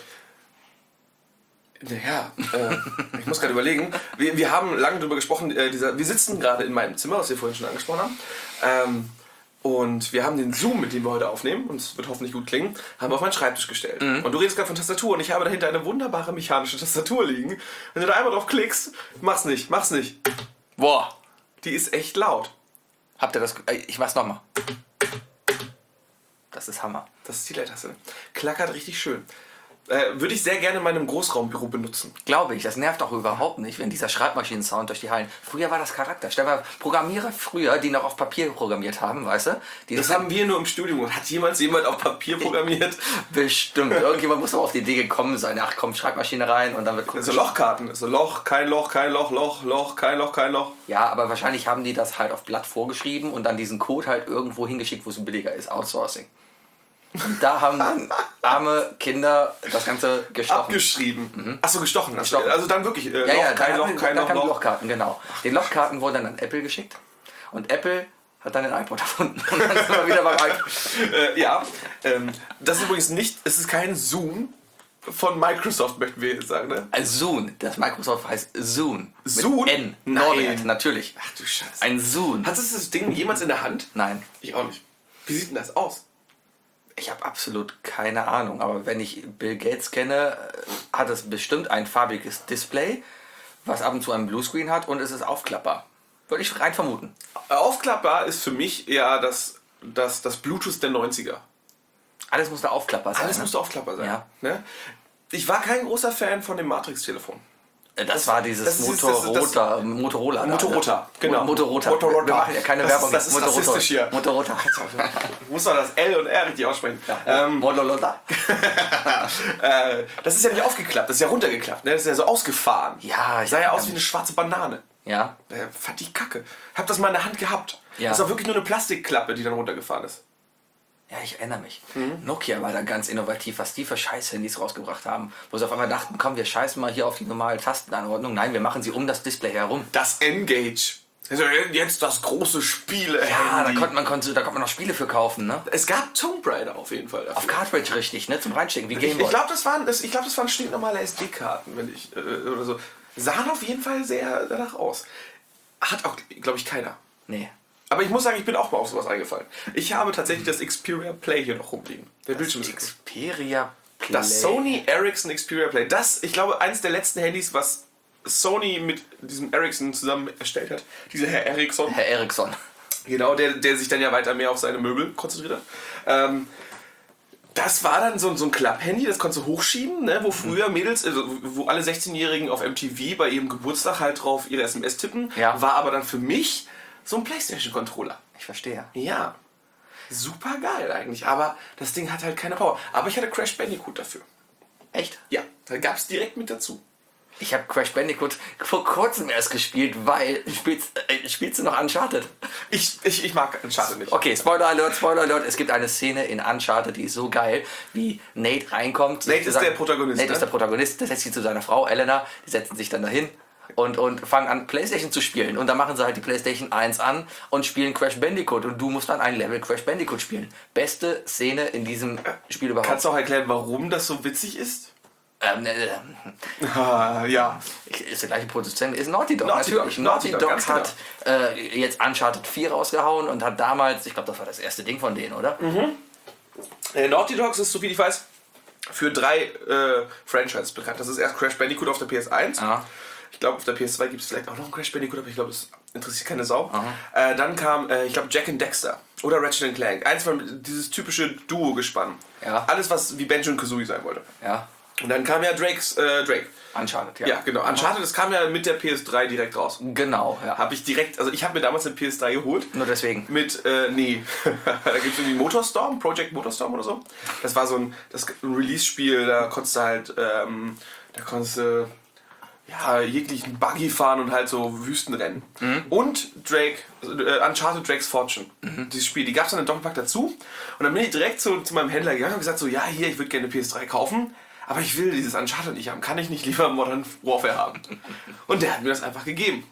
Naja, äh, ich muss gerade überlegen. Wir, wir haben lange darüber gesprochen, äh, dieser, wir sitzen gerade in meinem Zimmer, was wir vorhin schon angesprochen haben. Ähm, und wir haben den Zoom, mit dem wir heute aufnehmen, und es wird hoffentlich gut klingen, haben wir auf meinen Schreibtisch gestellt. Mhm. Und du redest gerade von Tastatur und ich habe dahinter eine wunderbare mechanische Tastatur liegen. Wenn du da einmal drauf klickst, mach's nicht, mach's nicht. Boah. Die ist echt laut. Habt ihr das... äh, Ich mach's nochmal. Das ist Hammer. Das ist die Leertaste. Klackert richtig schön. Äh, würde ich sehr gerne in meinem Großraumbüro benutzen. Glaube ich, das nervt auch überhaupt nicht, wenn dieser Schreibmaschinen-Sound durch die Hallen... Früher war das Charakter. Stell mal, Programmierer früher, die noch auf Papier programmiert haben, weißt du? Die Das haben wir nur im Studium. Hat jemals jemand auf Papier programmiert? Bestimmt. Irgendjemand muss doch auf die Idee gekommen sein. Ach komm, Schreibmaschine rein und dann wird... So Lochkarten. So Loch, kein Loch, kein Loch, Loch, Loch, kein Loch, kein Loch. Ja, aber wahrscheinlich haben die das halt auf Blatt vorgeschrieben und dann diesen Code halt irgendwo hingeschickt, wo es billiger ist. Outsourcing. Und da haben dann arme Kinder das Ganze gestochen. Abgeschrieben. Mhm. Achso, gestochen. gestochen. Also dann wirklich äh, ja, Loch, ja, kein Loch, dann, kein dann Loch, kamen die Loch. Lochkarten, genau. Die Lochkarten wurden dann an Apple geschickt und Apple hat dann den iPod erfunden. Und dann sind wir wieder beim iPod. äh, ja, ähm, das ist übrigens nicht, es ist kein Zoom von Microsoft, möchten wir jetzt sagen, ne? Ein Zoom. Das Microsoft heißt Zoom. Zoom? Mit N. Nein. Norbert, natürlich. Ach du Scheiße. Ein Zoom. Hattest du das Ding jemals in der Hand? Nein. Ich auch nicht. Wie sieht denn das aus? Ich habe absolut keine Ahnung, aber wenn ich Bill Gates kenne, hat es bestimmt ein farbiges Display, was ab und zu einen Bluescreen hat und es ist aufklappbar. Würde ich rein vermuten. Aufklappbar ist für mich eher das, das, das Bluetooth der neunziger. Alles muss da aufklappbar sein. Alles ne? musste aufklappbar sein. Ja. Ne? Ich war kein großer Fan von dem Matrix-Telefon. Das, das war dieses das ist- Motorola. das- das- Motorola. Motorola, genau. Motorola. Motorola. Wir machen ja keine Das Werbung. ist- das ist Motorola. rassistisch hier. Motorola. Muss man das L und R richtig aussprechen. Ähm, Motorola. äh, das ist ja nicht aufgeklappt, das ist ja runtergeklappt. Ne? Das ist ja so ausgefahren. Ja, Das sah ja aus wie eine schwarze Banane. Ja. Äh, fand ich kacke. Hab das mal in der Hand gehabt. Ja. Das war wirklich nur eine Plastikklappe, die dann runtergefahren ist. Ja, ich erinnere mich. Mhm. Nokia war da ganz innovativ, was die für Scheiß-Handys rausgebracht haben. Wo sie auf einmal dachten, komm, wir scheißen mal hier auf die normale Tastenanordnung. Nein, wir machen sie um das Display herum. Das N-Gage. Also jetzt das große Spiele. Ja, da konnte man, konnte, da konnte man noch Spiele für kaufen, ne? Es gab Tomb Raider auf jeden Fall. Dafür. Auf Cartridge richtig, ne? Zum Reinstecken, wie Ich, Gameboy. ich glaube, das waren, das, ich glaub, das waren stinknormale S D-Karten, wenn ich, äh, oder so. Sahen auf jeden Fall sehr danach aus. Hat auch, glaube ich, keiner. Nee. Aber ich muss sagen, ich bin auch mal auf sowas eingefallen. Ich habe tatsächlich das Xperia Play hier noch rumliegen. Der Bildschirm ist kaputt. Xperia Play. Das Sony Ericsson Xperia Play. Das, ich glaube, eines der letzten Handys, was Sony mit diesem Ericsson zusammen erstellt hat. Dieser Herr Ericsson. Herr Eriksson. Genau, der, der sich dann ja weiter mehr auf seine Möbel konzentriert hat. Ähm, das war dann so, so ein Klapp-Handy, das konntest du hochschieben, ne, wo früher Mädels, also wo alle sechzehnjährigen auf M T V bei ihrem Geburtstag halt drauf ihre S M S tippen. Ja. War aber dann für mich so ein PlayStation-Controller. Ich verstehe. Ja, super geil eigentlich, aber das Ding hat halt keine Power. Aber ich hatte Crash Bandicoot dafür. Echt? Ja, da gab es direkt mit dazu. Ich habe Crash Bandicoot vor kurzem erst gespielt, weil spielst, äh, spielst du noch Uncharted? Ich, ich, ich mag Uncharted nicht. Okay, Spoiler Alert, Spoiler Alert. Es gibt eine Szene in Uncharted, die ist so geil, wie Nate reinkommt. Nate ist der Protagonist, Nate ne? ist der Protagonist, der setzt sich zu seiner Frau Elena, die setzen sich dann dahin und, und fangen an Playstation zu spielen. Und dann machen sie halt die Playstation eins an und spielen Crash Bandicoot. Und du musst dann ein Level Crash Bandicoot spielen. Beste Szene in diesem Spiel überhaupt. Kannst du auch erklären, warum das so witzig ist? Ähm, äh, Ah, ja. ist der gleiche Produzent, ist Naughty Dog. Naughty Dog, Natürlich. Naughty Naughty Dog, Dog ganz hat äh, jetzt Uncharted vier rausgehauen und hat damals, ich glaube, das war das erste Ding von denen, oder? Mhm. Äh, Naughty Dogs ist, soviel ich weiß, für drei äh, Franchises bekannt. Das ist erst Crash Bandicoot auf der P S eins. Aha. Ich glaube, auf der P S zwei gibt es vielleicht auch noch ein Crash Bandicoot, aber ich glaube, das interessiert keine Sau. Äh, dann kam, äh, ich glaube, Jack and Dexter oder Ratchet and Clank. Eins von dieses typische Duo-Gespann. Ja. Alles, was wie Banjo und Kazooie sein wollte. Ja. Und dann kam ja Drake's, äh, Drake. Uncharted, ja. Ja, genau. Uncharted, das kam ja mit der P S drei direkt raus. Genau, ja. Habe ich direkt, also ich habe mir damals eine P S drei geholt. Nur deswegen. Mit, äh, nee, da gibt es irgendwie Motorstorm, Project Motorstorm oder so. Das war so ein, das, ein Release-Spiel, da konntest du halt, ähm, da konntest du ja, jeglichen Buggy fahren und halt so Wüstenrennen. Mhm. Und Drake, äh, Uncharted Drake's Fortune, mhm. dieses Spiel, die gab es dann in Doppelpack dazu. Und dann bin ich direkt so zu meinem Händler gegangen und gesagt so, ja, hier, ich würde gerne eine P S drei kaufen, aber ich will dieses Uncharted nicht haben. Kann ich nicht lieber Modern Warfare haben? Und der hat mir das einfach gegeben.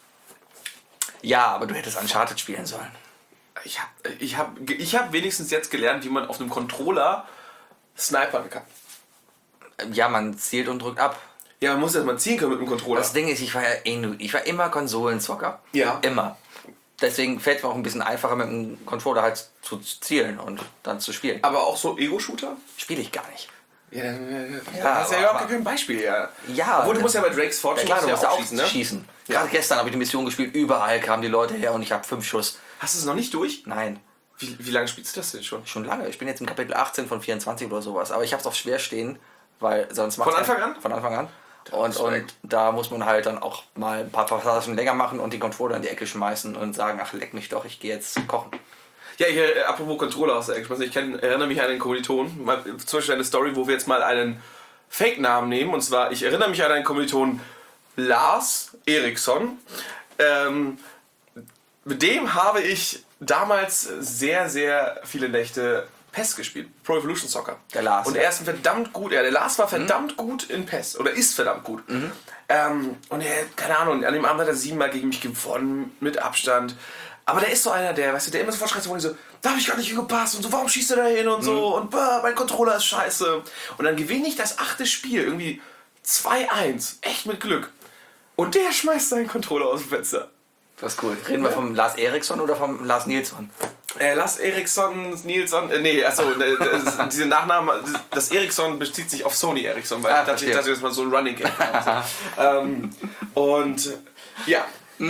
Ja, aber du hättest Uncharted spielen sollen. Ich habe ich hab, ich hab wenigstens jetzt gelernt, wie man auf einem Controller snipern kann. Ja, man zielt und drückt ab. Ja, man muss erstmal ziehen können mit dem Controller. Das Ding ist, ich war ja eh nur, ich war immer Konsolenzocker. Ja. Immer. Deswegen fällt es mir auch ein bisschen einfacher, mit dem Controller halt zu zielen und dann zu spielen. Aber auch so Ego-Shooter? Spiele ich gar nicht. Ja, dann Ja, ja, hast du ja aber- überhaupt gar kein Beispiel, ja. Ja. Obwohl, du musst ja bei Drake's Ja, Fortune klar, du musst musst ja auch auch schießen, ne? schießen. Ja. Gerade gestern habe ich die Mission gespielt, überall kamen die Leute her und ich habe fünf Schuss. Hast du es noch nicht durch? Nein, Wie, wie lange spielst du das denn schon? schon lange. Ich bin jetzt im Kapitel achtzehn von vierundzwanzig oder sowas. Aber ich habe es auf schwer stehen, weil sonst macht's Von keinen- Anfang an? Von Anfang an. Und, und Respekt. da muss man halt dann auch mal ein paar Passagen länger machen und die Controller in die Ecke schmeißen und sagen, ach leck mich doch, ich gehe jetzt kochen. Ja, hier, äh, apropos Controller aus der Ecke. Ich kenn, erinnere mich an einen Kommiliton. Mal, zum Beispiel eine Story, wo wir jetzt mal einen Fake-Namen nehmen. Und zwar, ich erinnere mich an einen Kommiliton Lars Eriksson. Ähm, mit dem habe ich damals sehr, sehr viele Nächte P E S gespielt. Pro Evolution Soccer. Der Lars, Und ja. er ist ein verdammt gut, ja, der Lars war verdammt gut in P E S. Oder ist verdammt gut. Ähm, und er, keine Ahnung, an dem Abend hat er siebenmal gegen mich gewonnen, mit Abstand. Aber der ist so einer, der, weißt du, der immer sofort schreit, so, da habe ich gar nicht hingepasst und so, warum schießt er da hin und so und bah, mein Controller ist scheiße. Und dann gewinne ich das achte Spiel, irgendwie zwei eins, echt mit Glück. Und der schmeißt seinen Controller aus dem Fenster. Das ist cool. Reden wir vom Lars Eriksson oder vom Lars Nilsson? Äh, Lars Eriksson, Nilsson, äh, nee, achso, äh, das- diese Nachname, das Eriksson bezieht sich auf Sony Eriksson, weil Ah, da verstehe. das ist mal so ein Running Gag. ähm, und äh, ja,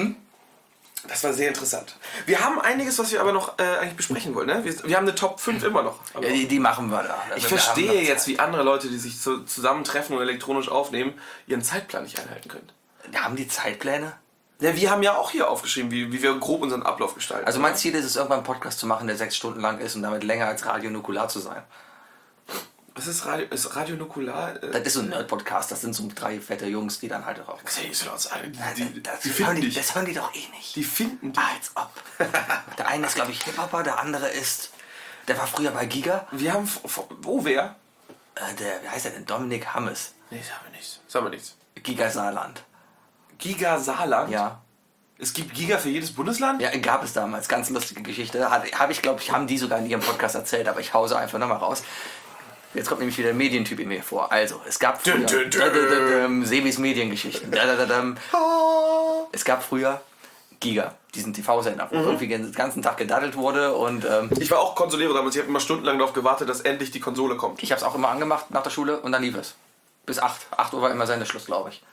das war sehr interessant. Wir haben einiges, was wir aber noch äh, eigentlich besprechen wollen. Ne? Wir, wir haben eine Top fünf immer noch. Ja, die, die machen wir da. Ich Also wir haben verstehe noch jetzt, Zeit. wie andere Leute, die sich so zusammentreffen und elektronisch aufnehmen, ihren Zeitplan nicht einhalten können. Haben die Zeitpläne? Ja, wir haben ja auch hier aufgeschrieben, wie, wie wir grob unseren Ablauf gestalten. Also mein Ziel ist es, irgendwann einen Podcast zu machen, der sechs Stunden lang ist und damit länger als Radio Nukular zu sein. Was ist Radio, ist Radio Nukular? Äh, Das ist so ein Nerd-Podcast, das sind so drei fette Jungs, die dann halt auch... die, die, das, die hören finden die, dich. das hören die doch eh nicht. Die finden dich. Ah, als ob. Der eine ist, glaube ich, Hip-Hopper, der andere ist... Der war früher bei Giga. Wir haben... f- f- Oh, wer? Äh, der, wie heißt er denn? Dominik Hammes. Nee, sagen wir nichts. Sagen wir nichts. Giga Saarland. Giga Saarland? Ja. Es gibt Giga für jedes Bundesland? Ja, gab es damals. Ganz lustige Geschichte. Habe ich, glaube ich, haben die sogar in ihrem Podcast erzählt, aber ich hause einfach nochmal raus. Jetzt kommt nämlich wieder der Medientyp in mir vor. Also, es gab früher... Dün, dün, dün. Dä, dä, dä, dä, Sebis Mediengeschichten. Dä, dä, dä, dä. Es gab früher Giga, diesen T V-Sender, wo irgendwie den ganzen Tag gedaddelt wurde und ähm, Ich war auch Konsolero damals. Ich habe immer stundenlang darauf gewartet, dass endlich die Konsole kommt. ich habe es auch immer angemacht nach der Schule und dann lief es. Bis acht. acht Uhr war immer Sendeschluss, glaube ich.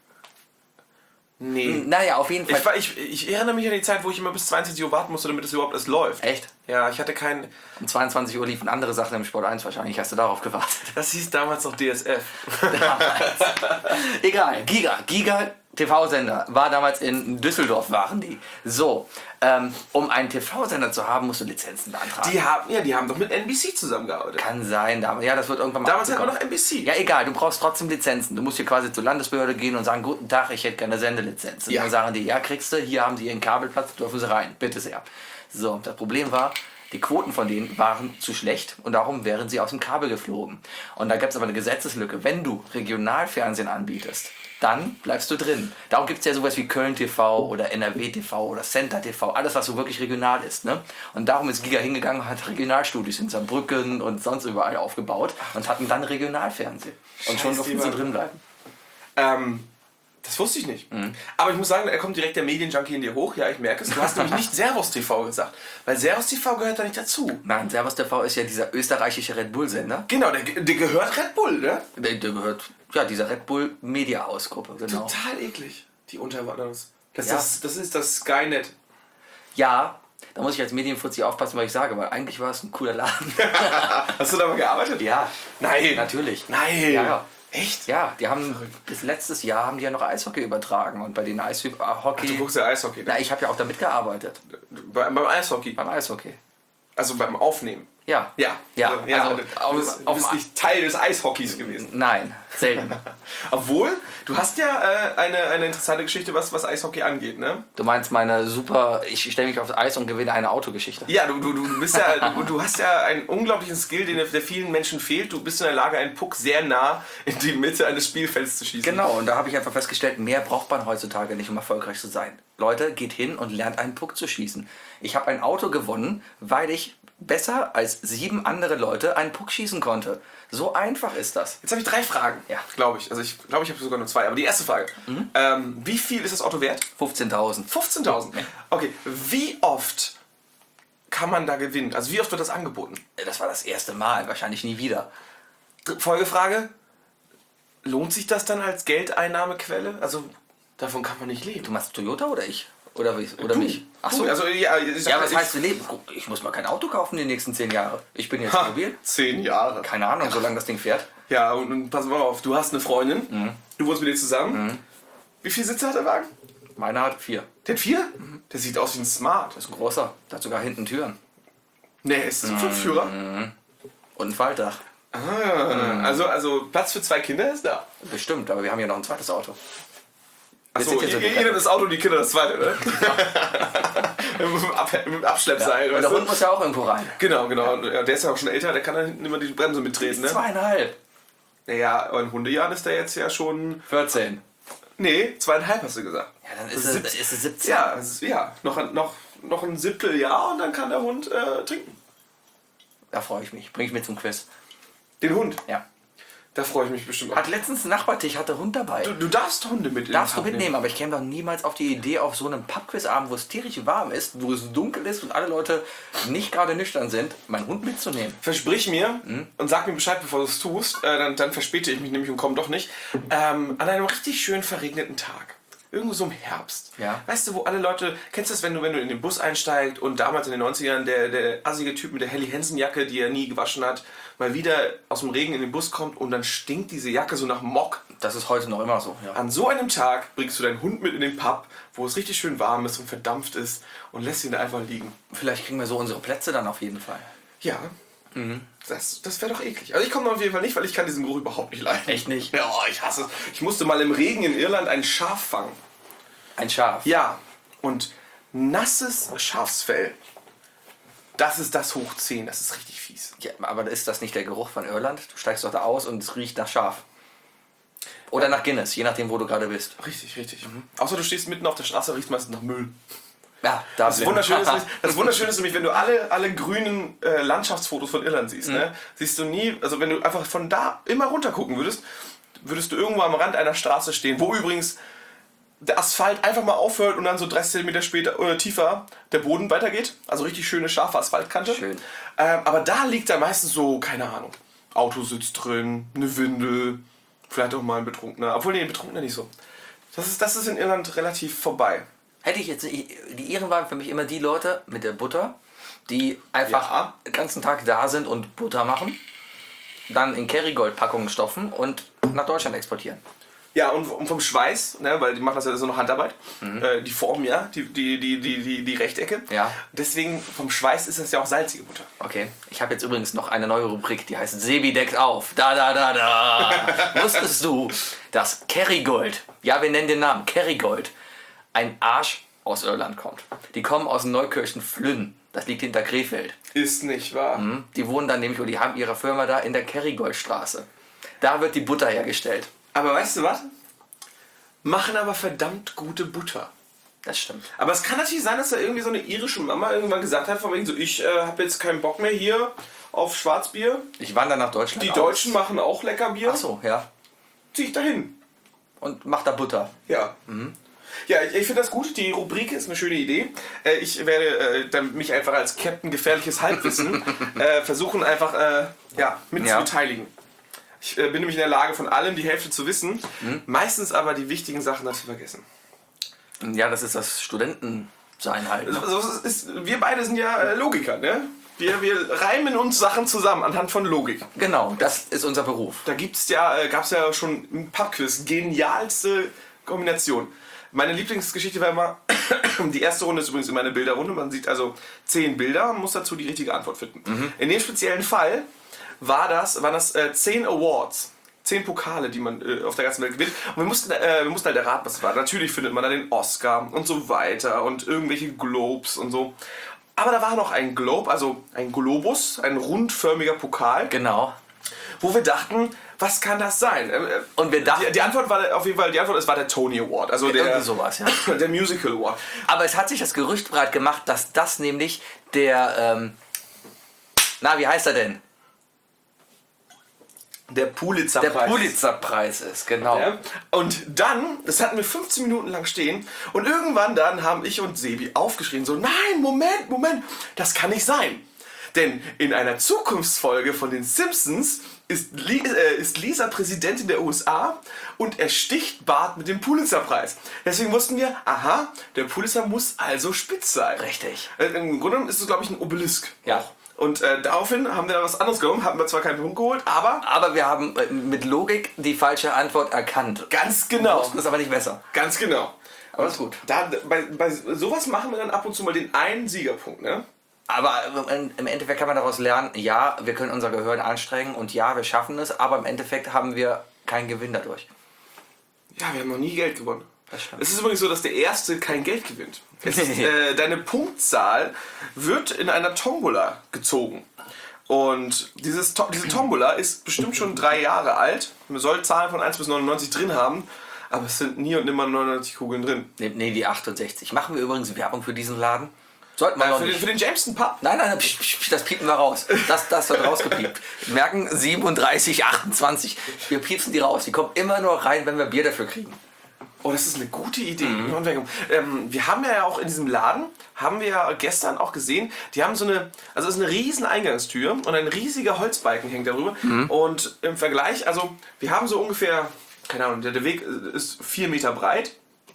Nee. Naja, auf jeden Fall. Ich, war, ich, ich erinnere mich an die Zeit, wo ich immer bis zweiundzwanzig Uhr warten musste, damit es überhaupt erst läuft. Echt? Ja, ich hatte keinen... Um zweiundzwanzig Uhr liefen andere Sachen im Sport eins wahrscheinlich. Hast du darauf gewartet? Das hieß damals noch D S F. Egal, Giga. Giga T V-Sender war damals in Düsseldorf, waren die. So, ähm, um einen T V-Sender zu haben, musst du Lizenzen beantragen. Die haben, ja, die haben doch mit N B C zusammengearbeitet. Kann sein, damals, ja, das wird irgendwann mal Damals hatten wir noch abgekauft. N B C. Ja, egal, du brauchst trotzdem Lizenzen. Du musst hier quasi zur Landesbehörde gehen und sagen, guten Tag, ich hätte gerne Sendelizenz. Und Ja. dann sagen die, ja, kriegst du, hier haben sie ihren Kabelplatz, dürfen sie rein, bitte sehr. So, das Problem war, die Quoten von denen waren zu schlecht und darum wären sie aus dem Kabel geflogen. Und da gibt es aber eine Gesetzeslücke. Wenn du Regionalfernsehen anbietest, dann bleibst du drin. Darum gibt es ja sowas wie Köln T V oder N R W T V oder Center T V, alles was so wirklich regional ist. Ne? Und darum ist Giga hingegangen und hat Regionalstudios in Saarbrücken und sonst überall aufgebaut und hatten dann Regionalfernsehen. Und schon Scheiß durften sie lieber. drin bleiben. Ähm, das wusste ich nicht. Aber ich muss sagen, da kommt direkt der Medienjunkie in dir hoch. Ja, ich merke es. Du hast nämlich nicht Servus T V gesagt. Weil Servus T V gehört da nicht dazu. Nein, Servus T V ist ja dieser österreichische Red Bull-Sender. Genau, der, der gehört Red Bull, ne? Der, der gehört, ja, dieser Red Bull Media House Gruppe, genau. Total eklig. Die Unterwanderungs. Das, Ja. das, das ist das Skynet. Ja, da muss ich als Medienfuzzi aufpassen, was ich sage, weil eigentlich war es ein cooler Laden. Hast du da mal gearbeitet? Ja, Nein. natürlich. Nein. Ja, ja. Echt? Ja, die haben bis letztes Jahr haben die ja noch Eishockey übertragen und bei den Du Eishockey. guckst ja Eishockey. Ne? Na, ich habe ja auch da mitgearbeitet Bei, beim Eishockey. beim Eishockey. Also beim Aufnehmen. Ja. Ja. Ja, Also, ja also du auf- bist, du auf bist dem- nicht Teil des Eishockeys gewesen. Nein, selten. Obwohl, du hast ja äh, eine, eine interessante Geschichte, was, was Eishockey angeht, ne? Du meinst meine super, ich stelle mich aufs Eis und gewinne eine Autogeschichte. Ja, du, du, du bist ja, du, du hast ja einen unglaublichen Skill, den der vielen Menschen fehlt. Du bist in der Lage, einen Puck sehr nah in die Mitte eines Spielfelds zu schießen. Genau, und da habe ich einfach festgestellt, mehr braucht man heutzutage nicht, um erfolgreich zu sein. Leute, geht hin und lernt einen Puck zu schießen. Ich habe ein Auto gewonnen, weil ich besser als sieben andere Leute einen Puck schießen konnte. So einfach ist das. Jetzt habe ich drei Fragen, Ja. glaube ich. Also ich glaube, ich habe sogar nur zwei. Aber die erste Frage. Ähm, wie viel ist das Auto wert? fünfzehntausend. fünfzehntausend. Okay, wie oft kann man da gewinnen? Also wie oft wird das angeboten? Das war das erste Mal, wahrscheinlich nie wieder. Folgefrage. Lohnt sich das dann als Geldeinnahmequelle? Also davon kann man nicht leben. Du meinst Toyota oder ich? Oder, wie- oder Du, mich? Ach du, so. also ja, ich sag, Ja, was ich, heißt wir leben? Ich muss mal kein Auto kaufen die nächsten zehn Jahre. Ich bin jetzt Ha, mobil. zehn Jahre. Keine Ahnung, solange das Ding fährt. Ja, und, und pass mal auf, du hast eine Freundin, Mhm. du wohnst mit ihr zusammen. Wie viele Sitze hat der Wagen? Meiner hat vier. Der hat vier? Mhm. Der sieht aus wie ein Smart. Das ist ein großer. Der hat sogar hinten Türen. Nee, ist ein Fünfführer. Und ein Faltdach. Ah, also, also Platz für zwei Kinder ist da. Bestimmt, aber wir haben ja noch ein zweites Auto. Wir Achso, sind jetzt ihr, so ihr nehmt das Auto und die Kinder das zweite, oder? mit, dem Ab mit dem Abschleppseil, Und weißt der du? Hund muss ja auch irgendwo rein. Genau, genau. Und, ja, der ist ja auch schon älter, der kann da hinten immer die Bremse mittreten, ne? Zweieinhalb. Naja, aber in Hundejahren ist der jetzt ja schon... vierzehn. Nee, zweieinhalb hast du gesagt. Ja, dann ist Sieb- es, ist es siebzehn. Ja, es ist, ja noch, ein- noch, noch ein Siebteljahr und dann kann der Hund äh, trinken. Da freue ich mich. Bring ich mit zum Quiz. Den Hund, Ja. da freue ich mich bestimmt auch. Hat letztens ein Nachbartisch, hatte Hund dabei. Du, du darfst Hunde mit in Darfst den du Pub mitnehmen, aber ich käme doch niemals auf die Idee, auf so einem Pubquizabend, wo es tierisch warm ist, wo es dunkel ist und alle Leute nicht gerade nüchtern sind, meinen Hund mitzunehmen. Versprich mir und sag mir Bescheid, bevor du es tust, äh, dann, dann verspäte ich mich nämlich und komme doch nicht, ähm, an einem richtig schön verregneten Tag. Irgendwo so im Herbst. Ja. Weißt du, wo alle Leute, kennst du das, wenn du, wenn du in den Bus einsteigst und damals in den neunzigern der, der assige Typ mit der Helly Hansen Jacke, die er nie gewaschen hat, mal wieder aus dem Regen in den Bus kommt und dann stinkt diese Jacke so nach Mock. Das ist heute noch immer so. Ja. An so einem Tag bringst du deinen Hund mit in den Pub, wo es richtig schön warm ist und verdampft ist und lässt ihn da einfach liegen. Vielleicht kriegen wir so unsere Plätze dann auf jeden Fall. Ja, das, das wäre doch eklig. Also ich komme auf jeden Fall nicht, weil ich kann diesen Geruch überhaupt nicht leiden. Echt nicht? Ja, oh, ich hasse es. Ich musste mal im Regen in Irland ein Schaf fangen. Ein Schaf. Ja, und nasses Schafsfell, das ist das hoch zehn, das ist richtig fies. Ja, aber ist das nicht der Geruch von Irland? Du steigst doch da aus und es riecht nach Schaf. Oder nach Guinness, je nachdem, wo du gerade bist. Richtig, richtig. Außer du stehst mitten auf der Straße, riecht meistens nach Müll. Ja, da Das Wunderschöne ist, nämlich- das Wunderschöne ist nämlich, wenn du alle, alle grünen äh, Landschaftsfotos von Irland siehst, ne, siehst du nie, also wenn du einfach von da immer runter gucken würdest, würdest du irgendwo am Rand einer Straße stehen, wo übrigens der Asphalt einfach mal aufhört und dann so dreißig Zentimeter später oder tiefer der Boden weitergeht. Also richtig schöne, scharfe Asphaltkante. Schön. Ähm, aber da liegt da meistens so, keine Ahnung, Autositz drin, eine Windel, vielleicht auch mal ein Betrunkener. Obwohl, nee, ein Betrunkener nicht so. Das ist, das ist in Irland relativ vorbei. Hätte ich jetzt, die Iren waren für mich immer die Leute mit der Butter, die einfach Ja. den ganzen Tag da sind und Butter machen, dann in Kerrygold-Packungen stopfen und nach Deutschland exportieren. Ja, und, und vom Schweiß, ne, weil die machen das ja so noch Handarbeit, äh, die Form, ja, die, die, die, die, die, die Rechtecke. Ja. Deswegen, vom Schweiß ist das ja auch salzige Butter. Okay, ich habe jetzt übrigens noch eine neue Rubrik, die heißt Sebi deckt auf. Da, da, da, da. Wusstest du, dass Kerrygold, ja, wir nennen den Namen Kerrygold, ein Arsch aus Irland kommt? Die kommen aus Neukirchen Flynn. Das liegt hinter Krefeld. Ist nicht wahr. Hm? Die wohnen dann nämlich, und die haben ihre Firma da in der Kerrygoldstraße. Da wird die Butter hergestellt. Aber weißt du was? Machen aber verdammt gute Butter. Das stimmt. Aber es kann natürlich sein, dass da irgendwie so eine irische Mama irgendwann gesagt hat, von wegen so, ich äh, habe jetzt keinen Bock mehr hier auf Schwarzbier. Ich wandere nach Deutschland. Die aus. Deutschen machen auch lecker Bier. Ach so, ja. Zieh ich dahin. Und mach da Butter. Ja. Ja, ich, ich finde das gut. Die Rubrik ist eine schöne Idee. Äh, ich werde äh, dann mich einfach als Captain Gefährliches Halbwissen äh, versuchen, einfach äh, ja, mit Ja. zu beteiligen. Ich äh, bin nämlich in der Lage, von allem die Hälfte zu wissen, meistens aber die wichtigen Sachen dann zu vergessen. Ja, das ist das Studentensein halt. Ne? Also, es ist, wir beide sind ja äh, Logiker, ne? Wir, wir reimen uns Sachen zusammen anhand von Logik. Genau, das ist unser Beruf. Da gibt's ja, äh, gab es ja schon im Pubquiz genialste Kombination. Meine Lieblingsgeschichte war immer, Die erste Runde ist übrigens immer eine Bilderrunde. Man sieht also zehn Bilder und muss dazu die richtige Antwort finden. Mhm. In dem speziellen Fall war das, waren das äh, zehn Awards. Zehn Pokale, die man äh, auf der ganzen Welt gewinnt. Und wir mussten, äh, wir mussten halt erraten, was es war. Natürlich findet man da den Oscar und so weiter und irgendwelche Globes und so. Aber da war noch ein Globe, also ein Globus, ein rundförmiger Pokal. Genau. Wo wir dachten, was kann das sein? Und wir dachten, die, die Antwort war auf jeden Fall, die Antwort es war der Tony Award, also der, irgendwie sowas, ja. der Musical Award. Aber es hat sich das Gerücht breit gemacht, dass das nämlich der, ähm, na, wie heißt er denn? Der Pulitzer-Preis. Der Pulitzer-Preis ist, genau. Ja. Und dann, das hatten wir fünfzehn Minuten lang stehen und irgendwann dann haben ich und Sebi aufgeschrien, so, nein, Moment, Moment, das kann nicht sein. Denn in einer Zukunftsfolge von den Simpsons ist, Li äh, ist Lisa Präsidentin der U S A und ersticht Bart mit dem Pulitzer-Preis. Deswegen wussten wir, aha, der Pulitzer muss also spitz sein. Richtig. Äh, Im Grunde genommen ist es, glaube ich, ein Obelisk. Ja. Und äh, daraufhin haben wir dann was anderes genommen, haben wir zwar keinen Punkt geholt, aber... Aber wir haben äh, mit Logik die falsche Antwort erkannt. Ganz Wir genau. wussten es aber nicht besser. Ganz genau. Aber ist gut. Da, bei, bei sowas machen wir dann ab und zu mal den einen Siegerpunkt, ne? Aber im Endeffekt kann man daraus lernen, ja, wir können unser Gehirn anstrengen und ja, wir schaffen es, aber im Endeffekt haben wir keinen Gewinn dadurch. Ja, wir haben noch nie Geld gewonnen. Das stimmt. Es ist übrigens so, dass der Erste kein Geld gewinnt. Es ist, äh, deine Punktzahl wird in einer Tombola gezogen. Und dieses, To- diese Tombola ist bestimmt schon drei Jahre alt. Man soll Zahlen von eins bis neunundneunzig drin haben, aber es sind nie und nimmer neunundneunzig Kugeln drin. Nee, nee, die achtundsechzig. Machen wir übrigens Werbung für diesen Laden? Sollten wir Äh, noch für, den, nicht. für den Jameson Pub? Nein, nein, psch, psch, psch, das piepen wir raus. Das, das wird rausgepiept. Wir merken siebenunddreißig, achtundzwanzig. Wir piepsen die raus. Die kommen immer nur rein, wenn wir Bier dafür kriegen. Oh, das ist eine gute Idee. Mhm. Ähm, wir haben ja auch in diesem Laden, haben wir ja gestern auch gesehen, die haben so eine, also es ist eine riesen Eingangstür und ein riesiger Holzbalken hängt darüber. Mhm. Und im Vergleich, also wir haben so ungefähr, keine Ahnung, der, der Weg ist vier Meter breit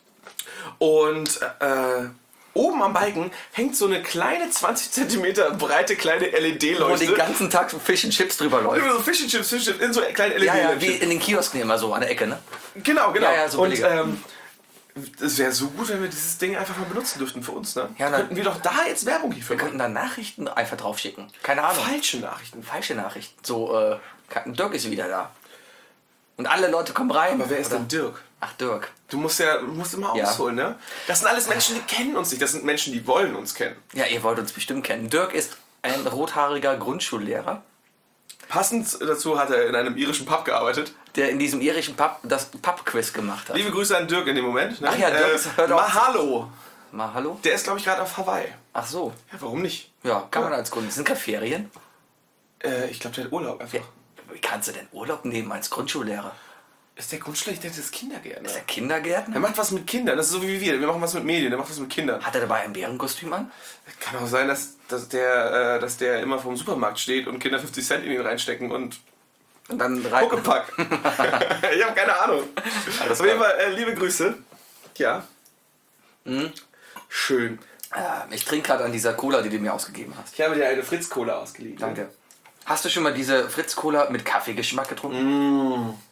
und äh, oben am Balken hängt so eine kleine zwanzig Zentimeter breite kleine L E Wo D-Leuchte. den ganzen Tag so Fish and Chips drüber läuft. Über so Fish and Chips, Fish and Chips, in so kleinen L E Ja, ja, D-Leuchten. wie in den Kiosken immer so an der Ecke, ne? Genau, genau. Ja, ja, so und billiger. ähm, es wäre so gut, wenn wir dieses Ding einfach mal benutzen dürften für uns, ne? Ja, na- Könnten wir doch da jetzt Werbung hierfür Wir machen. könnten da Nachrichten einfach drauf schicken. Keine Ahnung. Falsche Nachrichten. Falsche Nachrichten. So, äh, Dirk ist wieder da. Und alle Leute kommen rein. Aber wer ist Oder- denn Dirk? Ach, Dirk. Du musst ja du musst immer Ja. ausholen, ne? Das sind alles Menschen, die kennen uns nicht. Das sind Menschen, die wollen uns kennen. Ja, ihr wollt uns bestimmt kennen. Dirk ist ein rothaariger Grundschullehrer, Passend dazu hat er in einem irischen Pub gearbeitet. der in diesem irischen Pub das Pub-Quiz gemacht hat. Liebe Grüße an Dirk in dem Moment. Ne? Ach ja, Dirk äh, hört auf. Mahalo. Mal hallo? Der ist, glaube ich, gerade auf Hawaii. Ach so. Ja, warum nicht? Ja, kann man als Grund. Sind gerade Ferien? Äh, ich glaube, der hat Urlaub einfach. Ja. Wie kannst du denn Urlaub nehmen als Grundschullehrer? Ist der Grundschule, der ist Kindergärtner. Ist der Kindergärtner? Er macht was mit Kindern. Das ist so wie wir. Wir machen was mit Medien. Der macht was mit Kindern. Hat er dabei ein Bärenkostüm an? Kann auch sein, dass, dass, der, äh, dass der immer vorm Supermarkt steht und Kinder fünfzig Cent in ihn reinstecken und Und dann rein. Huckepack. Ich habe keine Ahnung. Alles Auf jeden klar. Fall, äh, liebe Grüße. Ja. Mhm. Schön. Äh, Ich trinke gerade an dieser Cola, die du mir ausgegeben hast. Ich habe dir eine Fritz-Cola ausgeliehen. Danke. Hast du schon mal diese Fritz-Cola mit Kaffeegeschmack getrunken? Mm.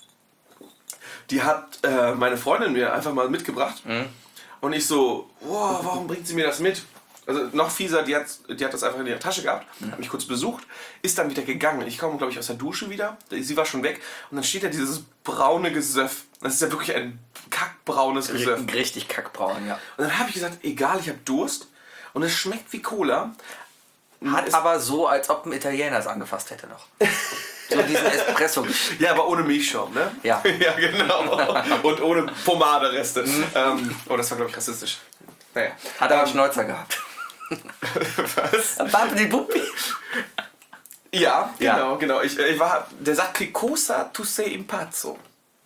Die hat äh, meine Freundin mir einfach mal mitgebracht. Mhm. Und ich so, wow, warum bringt sie mir das mit? Also noch fieser, die hat, die hat das einfach in ihrer Tasche gehabt, Mhm. hat mich kurz besucht, ist dann wieder gegangen. Ich komme, glaube ich, aus der Dusche wieder. Sie war schon weg. Und dann steht da dieses braune Gesöff. Das ist ja wirklich ein kackbraunes Gesöff. R- Richtig kackbraun, ja. Und dann habe ich gesagt, egal, ich habe Durst. Und es schmeckt wie Cola. Hat Es- aber so, als ob ein Italiener es angefasst hätte noch. So diesen Espresso. Ja, aber ohne Milchschaum, ne? Ja. Ja, genau. Und ohne Pomadereste. ähm, oh, das war, glaube ich, rassistisch. Naja. Hat aber einen Ähm, Schnäuzer gehabt. Was? Babidi Buppi. Ja, Ja. genau, genau. Ich, äh, ich war, der sagt che cosa tu sei impazzo.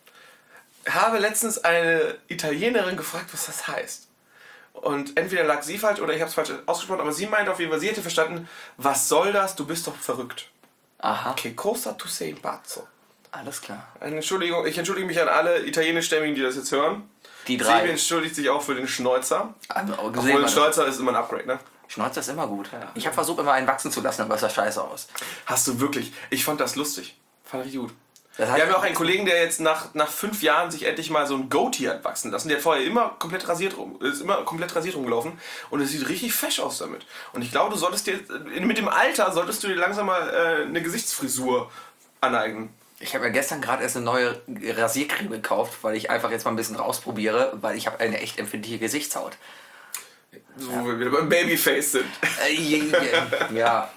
Habe letztens eine Italienerin gefragt, was das heißt. Und entweder lag sie falsch oder ich habe es falsch ausgesprochen, aber sie meinte auf jeden Fall, sie hätte verstanden, was soll das, du bist doch verrückt. Aha. Che cosa tu sei impazzo. Alles klar. Eine Entschuldigung, ich entschuldige mich an alle Italienischstämmigen, die das jetzt hören. Die Sebi drei. entschuldigt sich auch für den Schnäuzer. Also, Obwohl gesehen, ein man- Schnäuzer ist immer ein Upgrade, ne? Schnäuzer ist immer gut. Ich habe versucht, immer einen wachsen zu lassen, aber es sah scheiße aus. Hast du wirklich. Ich fand das lustig. Fand richtig gut. Das Wir haben ja auch einen Kollegen, der jetzt nach, nach fünf Jahren sich endlich mal so ein Goatee hat wachsen lassen. Der hat vorher immer komplett rasiert rum, ist immer komplett rasiert rumgelaufen und es sieht richtig fesch aus damit. Und ich glaube, du solltest dir mit dem Alter solltest du dir langsam mal äh, eine Gesichtsfrisur aneignen. Ich habe ja gestern gerade erst eine neue Rasiercreme gekauft, weil ich einfach jetzt mal ein bisschen ausprobiere, weil ich habe eine echt empfindliche Gesichtshaut. So, ja. Wo wir wieder beim Babyface sind. Äh, ja. ja.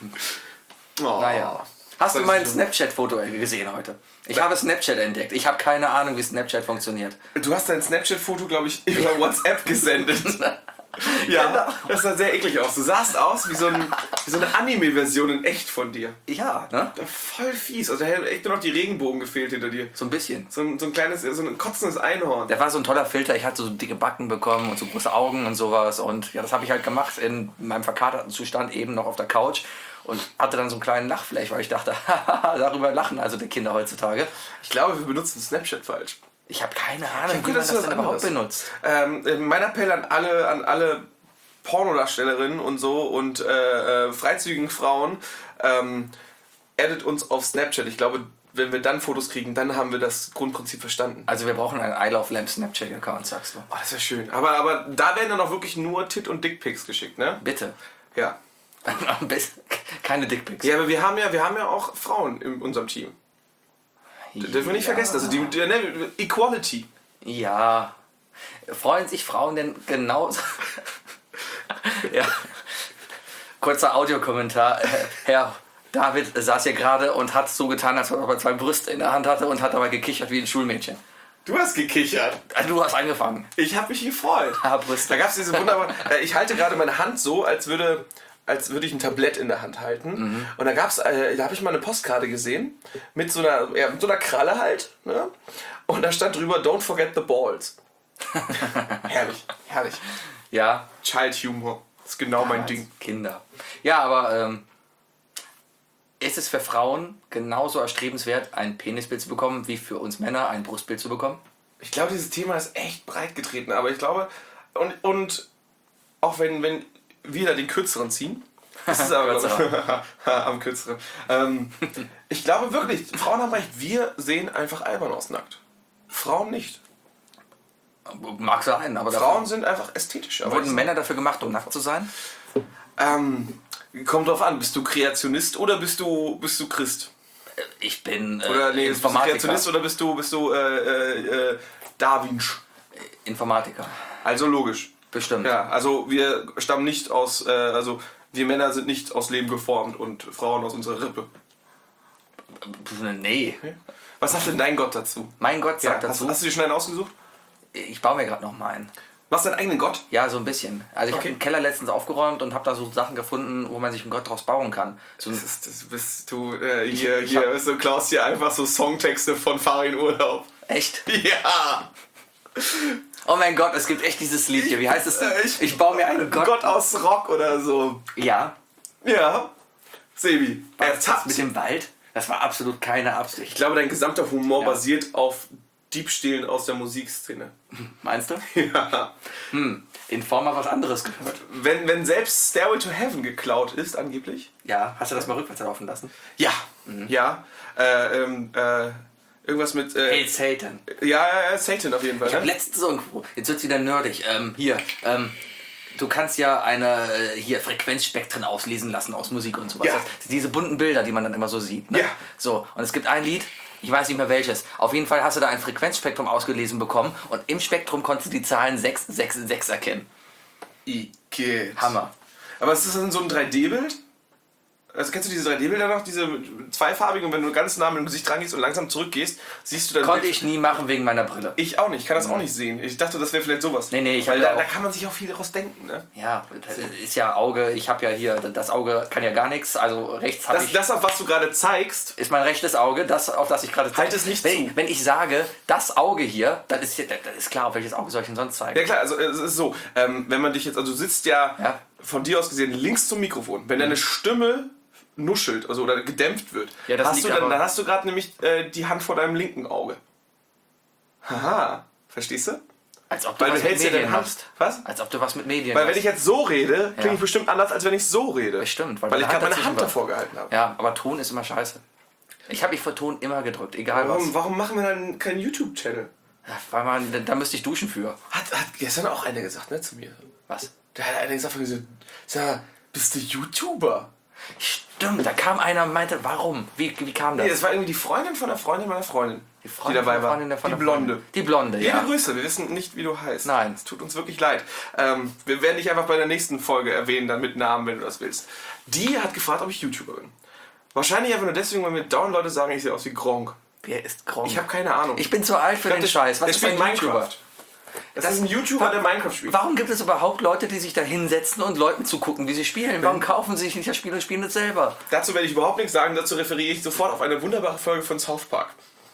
Oh. Naja. Hast du mein Snapchat-Foto gesehen heute? Ich habe Snapchat entdeckt. Ich habe keine Ahnung, wie Snapchat funktioniert. Du hast dein Snapchat-Foto, glaube ich, über WhatsApp gesendet. Ja, genau. Das sah sehr eklig aus. Du sahst aus wie so, ein, wie so eine Anime-Version in echt von dir. Ja, ne? Voll fies. Also da hätten echt nur noch die Regenbogen gefehlt hinter dir. So ein bisschen. So ein, so ein kleines, so ein kotzendes Einhorn. Der war so ein toller Filter. Ich hatte so dicke Backen bekommen und so große Augen und sowas. Und ja, das habe ich halt gemacht in meinem verkaterten Zustand eben noch auf der Couch. Und hatte dann so einen kleinen Lachflash, weil ich dachte, haha, darüber lachen also die Kinder heutzutage. Ich glaube, wir benutzen Snapchat falsch. Ich habe keine Ahnung, Ich wie man das, das denn überhaupt benutzt. Ähm, mein Appell an alle, an alle Pornodarstellerinnen und so und äh, äh, freizügigen Frauen, ähm, addet uns auf Snapchat. Ich glaube, wenn wir dann Fotos kriegen, dann haben wir das Grundprinzip verstanden. Also wir brauchen einen I Love Lamp Snapchat-Account, sagst du. Oh, das wäre schön. Aber, aber da werden dann auch wirklich nur Tit- und Dickpics geschickt, ne? Bitte. Ja. Keine Dickpics. Ja, aber wir haben ja, wir haben ja auch Frauen in unserem Team. Das dürfen wir nicht Ja. vergessen. Also die, die, ne, Equality. Ja. Freuen sich Frauen denn genauso? Ja. Kurzer Audiokommentar. Herr David saß hier gerade und hat so getan, als ob er zwei Brüste in der Hand hatte und hat dabei gekichert wie ein Schulmädchen. Du hast gekichert. Du hast angefangen. Ich habe mich gefreut. Ah, Brüste. Da gab es diese wunderbare... ich halte gerade meine Hand so, als würde... als würde ich ein Tablett in der Hand halten. Mhm. Und da gab's, äh, da habe ich mal eine Postkarte gesehen, mit so einer, ja, mit so einer Kralle halt. Ne? Und da stand drüber, don't forget the balls. Herrlich, herrlich. Ja. Child Humor, das ist genau mein Ding. Kinder. Ja, aber ähm, ist es für Frauen genauso erstrebenswert, ein Penisbild zu bekommen, wie für uns Männer ein Brustbild zu bekommen? Ich glaube, dieses Thema ist echt breit getreten, aber ich glaube, und, und auch wenn, wenn wir da den kürzeren ziehen, das ist aber glaube ich, am kürzeren. Ähm, ich glaube wirklich, Frauen haben recht, wir sehen einfach albern aus nackt. Frauen nicht. Mag sein, aber Frauen sind einfach ästhetisch. Wurden so. Männer dafür gemacht, um nackt zu sein? Ähm, kommt drauf an, bist du Kreationist oder bist du, bist du Christ? Ich bin äh, oder, nee, bist du Kreationist oder bist du, bist du äh, äh, Darwinsch? Informatiker. Also logisch. Bestimmt. Ja, also wir stammen nicht aus, äh, also wir Männer sind nicht aus Lehm geformt und Frauen aus unserer Rippe. Nee. Was sagt denn dein Gott dazu? Mein Gott sagt ja, dazu. Hast, hast du dir schon einen ausgesucht? Ich baue mir gerade noch mal einen. Machst du deinen eigenen Gott? Ja, so ein bisschen. Also ich Okay. habe den Keller letztens aufgeräumt und habe da so Sachen gefunden, wo man sich einen Gott draus bauen kann. So das, ist, das bist du äh, hier, ich, ich hier, weißt du, Klaus hier einfach so Songtexte von Fahr in Urlaub. Echt? Ja! Oh mein Gott, es gibt echt dieses Lied hier. Wie heißt es denn? Ich, Ich baue mir einen Gott. Gott aus Rock oder so. Ja. Ja. Sebi, Was ertappt. mit dem Wald? Das war absolut keine Ich Absicht. glaube, dein gesamter Humor Ja. basiert auf Diebstählen aus der Musikszene. Meinst du? Ja. Hm. In Form mal was anderes gehört. Wenn, wenn selbst Stairway to Heaven geklaut ist, angeblich. Ja, hast du das mal rückwärts laufen lassen? Ja. Mhm. Ja. Äh, ähm, äh, irgendwas mit. Äh, Hey Satan. ja, ja, ja, Satan auf jeden Fall. Ich habe Ne? letztens irgendwo, jetzt wird's wieder nerdig, ähm, hier, ähm, du kannst ja eine, äh, hier, Frequenzspektren auslesen lassen aus Musik und sowas. Ja. Das, diese bunten Bilder, die man dann immer so sieht. Ne? Ja. So, und es gibt ein Lied, ich weiß nicht mehr welches. Auf jeden Fall hast du da ein Frequenzspektrum ausgelesen bekommen und im Spektrum konntest du die Zahlen sechs sechs sechs erkennen. Igitt. Hammer. Aber ist das dann so ein drei D-Bild? Also kennst du diese drei D-Bilder noch, diese zweifarbigen, und wenn du ganz nah mit dem Gesicht rangehst und langsam zurückgehst, siehst du dann... Konnte ich nie machen wegen meiner Brille. Ich auch nicht, ich kann das auch nicht sehen. Ich dachte, das wäre vielleicht sowas. Nee, nee, ich Weil hab da, da da auch- kann man sich auch viel daraus denken, ne? Ja, das ist ja Auge, ich habe ja hier, das Auge kann ja gar nichts, also rechts habe Das, ich... das, auf was du gerade zeigst, ist mein rechtes Auge, das, auf das ich gerade zeige. Halt es nicht wenn, zu. wenn ich sage, das Auge hier, dann ist, dann ist klar, auf welches Auge soll ich denn sonst zeigen. ja klar, also es ist so, ähm, wenn man dich jetzt, also du sitzt ja, Ja. von dir aus gesehen links zum Mikrofon. Wenn deine Stimme nuschelt, also oder gedämpft wird, Ja, das hast liegt du dann, aber- dann hast du gerade nämlich äh, die Hand vor deinem linken Auge. Haha, verstehst du? Als ob du Weil du was mit hältst ja Medien deine Hand. machst. Was? Als ob du was mit Medien Weil wenn machst. ich jetzt so rede, klinge Ja. ich bestimmt anders, als wenn ich so rede. Bestimmt, weil weil, deine ich gerade Hand meine Hand dazwischen davor gehalten habe. Ja, aber Ton ist immer scheiße. Ich habe mich vor Ton immer gedrückt, egal Warum, was. warum machen wir dann keinen YouTube-Channel? Ja, weil man, da, da müsste ich duschen für. Hat, hat gestern auch einer gesagt, ne, zu mir. Was? Da hat einer gesagt, von so, sag mal, bist du YouTuber? Stimmt, da kam einer und meinte, warum? Wie, wie kam das? Nee, das war irgendwie die Freundin von der Freundin meiner Freundin. Die Freundin die dabei von der war. Freundin der- von die der Blonde. Freundin. Die Blonde, Liebe ja. Grüße, wir wissen nicht, wie du heißt. Nein. Es tut uns wirklich leid. Ähm, wir werden dich einfach bei der nächsten Folge erwähnen, dann mit Namen, wenn du das willst. Die hat gefragt, ob ich YouTuber bin. Wahrscheinlich einfach nur deswegen, weil mir dauernd Leute sagen, ich sehe aus wie Gronk. Wer ist Gronk? Ich habe keine Ahnung. Ich bin zu alt für Ich glaub, den der- Scheiß. Was der ist ein spielt YouTuber? Minecraft. Das, ist ein YouTuber, der Minecraft spielt. Warum gibt es überhaupt Leute, die sich da hinsetzen und Leuten zugucken, wie sie spielen? Warum kaufen sie sich nicht das Spiel und spielen es selber? Dazu werde ich überhaupt nichts sagen, dazu referiere ich sofort auf eine wunderbare Folge von South Park.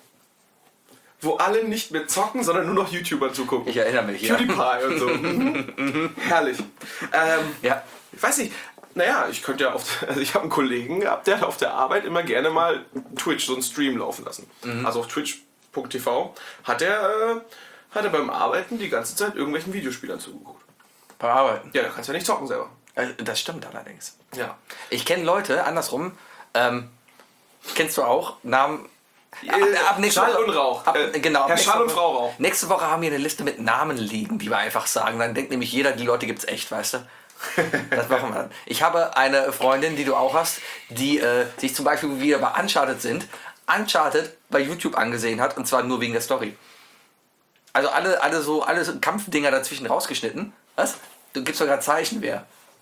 Wo alle nicht mehr zocken, sondern nur noch YouTuber zugucken. Ich erinnere mich, ja. PewDiePie und so. Mhm. Herrlich. Ähm, Ja. ich weiß nicht, naja, ich könnte ja auf, also ich habe einen Kollegen gehabt, der hat auf der Arbeit immer gerne mal Twitch, so einen Stream laufen lassen. Also auf twitch punkt t v hat er, äh, hat er beim Arbeiten die ganze Zeit irgendwelchen Videospielern zugeguckt. Beim Arbeiten. Ja, da kannst du ja nicht zocken selber. Also, das stimmt allerdings. Ja. Ich kenne Leute, andersrum, ähm, kennst du auch, Namen... Äh, Schall und Rauch. Ab, Äh, genau, ab Herr nächste Schall und Woche- Frau Rauch. Nächste Woche haben wir eine Liste mit Namen liegen, die wir einfach sagen. Dann denkt nämlich jeder, die Leute gibt's echt, weißt du? Das machen wir dann. Ich habe eine Freundin, die du auch hast, die äh, sich zum Beispiel, wie wir bei Uncharted sind, Uncharted bei YouTube angesehen hat, und zwar nur wegen der Story. Also alle, alle so, alle so Kampfdinger dazwischen rausgeschnitten. Was? Du gibst doch gerade Zeichen, wer?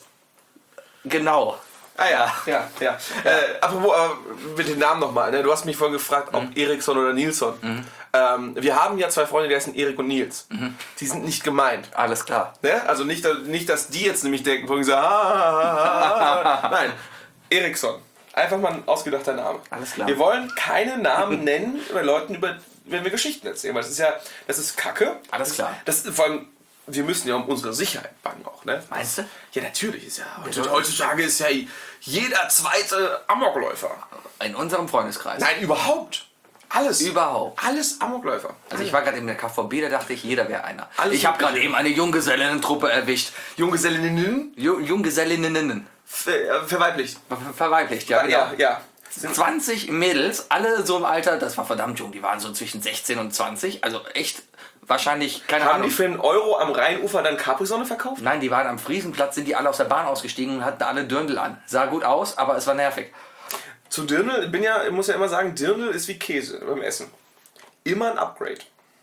Genau. Ah ja, ja, ja. Äh, apropos äh, mit den Namen nochmal. Ne? Du hast mich vorhin gefragt, ob Eriksson oder Nilsson. Ähm, wir haben ja zwei Freunde, die heißen Erik und Nils. Die sind nicht gemeint. Alles klar. Ne? Also nicht, nicht, dass die jetzt nämlich denken, vorhin so, ah, ah, ah, ah. Nein, Eriksson. Einfach mal ein ausgedachter Name. Alles klar. Wir wollen keine Namen nennen bei Leuten, über, wenn wir Geschichten erzählen. Weil das ist ja, das ist Kacke. Alles klar. Das, vor allem, wir müssen ja um unsere Sicherheit bangen auch. Ne? Meinst du? Ja, natürlich ist ja. Heutzutage, heutzutage ist ja jeder zweite Amokläufer. In unserem Freundeskreis. Nein, überhaupt. Alles. Überhaupt. Alles Amokläufer. Also ich war gerade in der K V B, da dachte ich, jeder wäre einer. Alles ich habe gerade Mögliche. eben eine Junggesellinnen-Truppe erwischt. Junggesellinnen Ju Junggesellinnen. ver verweiblicht. Ver verweiblicht, ja, genau. Ja, ja. zwanzig Mädels, alle so im Alter, das war verdammt jung, die waren so zwischen sechzehn und zwanzig, also echt wahrscheinlich, keine Haben Ahnung. die für einen Euro am Rheinufer dann Capri-Sonne verkauft? Nein, die waren am Friesenplatz, sind die alle aus der Bahn ausgestiegen und hatten alle Dirndl an. Sah gut aus, aber es war nervig. Zu Dirndl, ich bin ja, ich muss ja immer sagen, Dirndl ist wie Käse beim Essen. Immer ein Upgrade.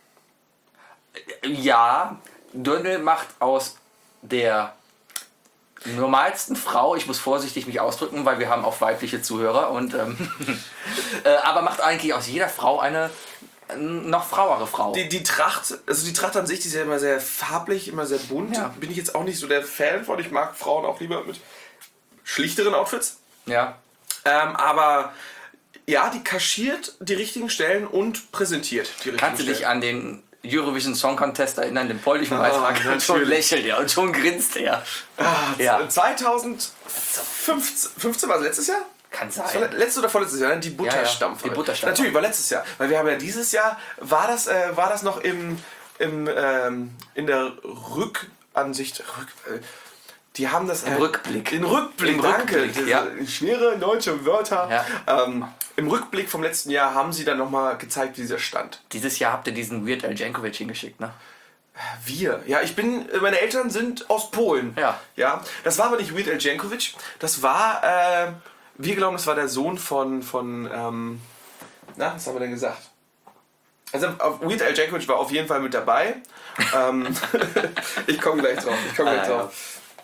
Ja, Dirndl macht aus der normalsten Frau, ich muss vorsichtig mich ausdrücken, weil wir haben auch weibliche Zuhörer, und ähm, äh, aber macht eigentlich aus jeder Frau eine äh, noch frauere Frau. Die, die Tracht, also die Tracht an sich, die ist ja immer sehr farblich, immer sehr bunt. Ja. Bin ich jetzt auch nicht so der Fan von. Ich mag Frauen auch lieber mit schlichteren Outfits. Ja. Ähm, aber ja, die kaschiert die richtigen Stellen und präsentiert die richtigen Kannst du dich Stellen. an den Eurovision Song Contest erinnern, den polnischen Ah, Beitrag? Und schon natürlich. lächelt er und schon grinst er. Ah, Ja. zweitausendfünfzehn, fünfzehn war es letztes Jahr? Kann Das war sein. letztes oder vorletztes Jahr, ne? Die Ja, Butterstampfer. ja, die Butterstampfer. Natürlich, war letztes Jahr. Weil wir haben ja dieses Jahr, war das, äh, war das noch im, im, ähm, in der Rückansicht, Rück, äh, die haben das... Im äh, Rückblick. Im Rückblick, Im danke. Rückblick, Diese ja. schwere deutsche Wörter. Ja. Ähm, Im Rückblick vom letzten Jahr haben sie dann nochmal gezeigt, wie dieser stand. Dieses Jahr habt ihr diesen Weird Al Jankovic hingeschickt, ne? Wir. Ja, ich bin, meine Eltern sind aus Polen. Ja. Ja. Das war aber nicht Weird Al Jankovic. Das war, äh, wir glauben, das war der Sohn von, von, ähm, na, was haben wir denn gesagt? Also, auf- Weird Al Jankovic war auf jeden Fall mit dabei. ähm, ich komme gleich drauf. Ich komme gleich Ah, ja. drauf.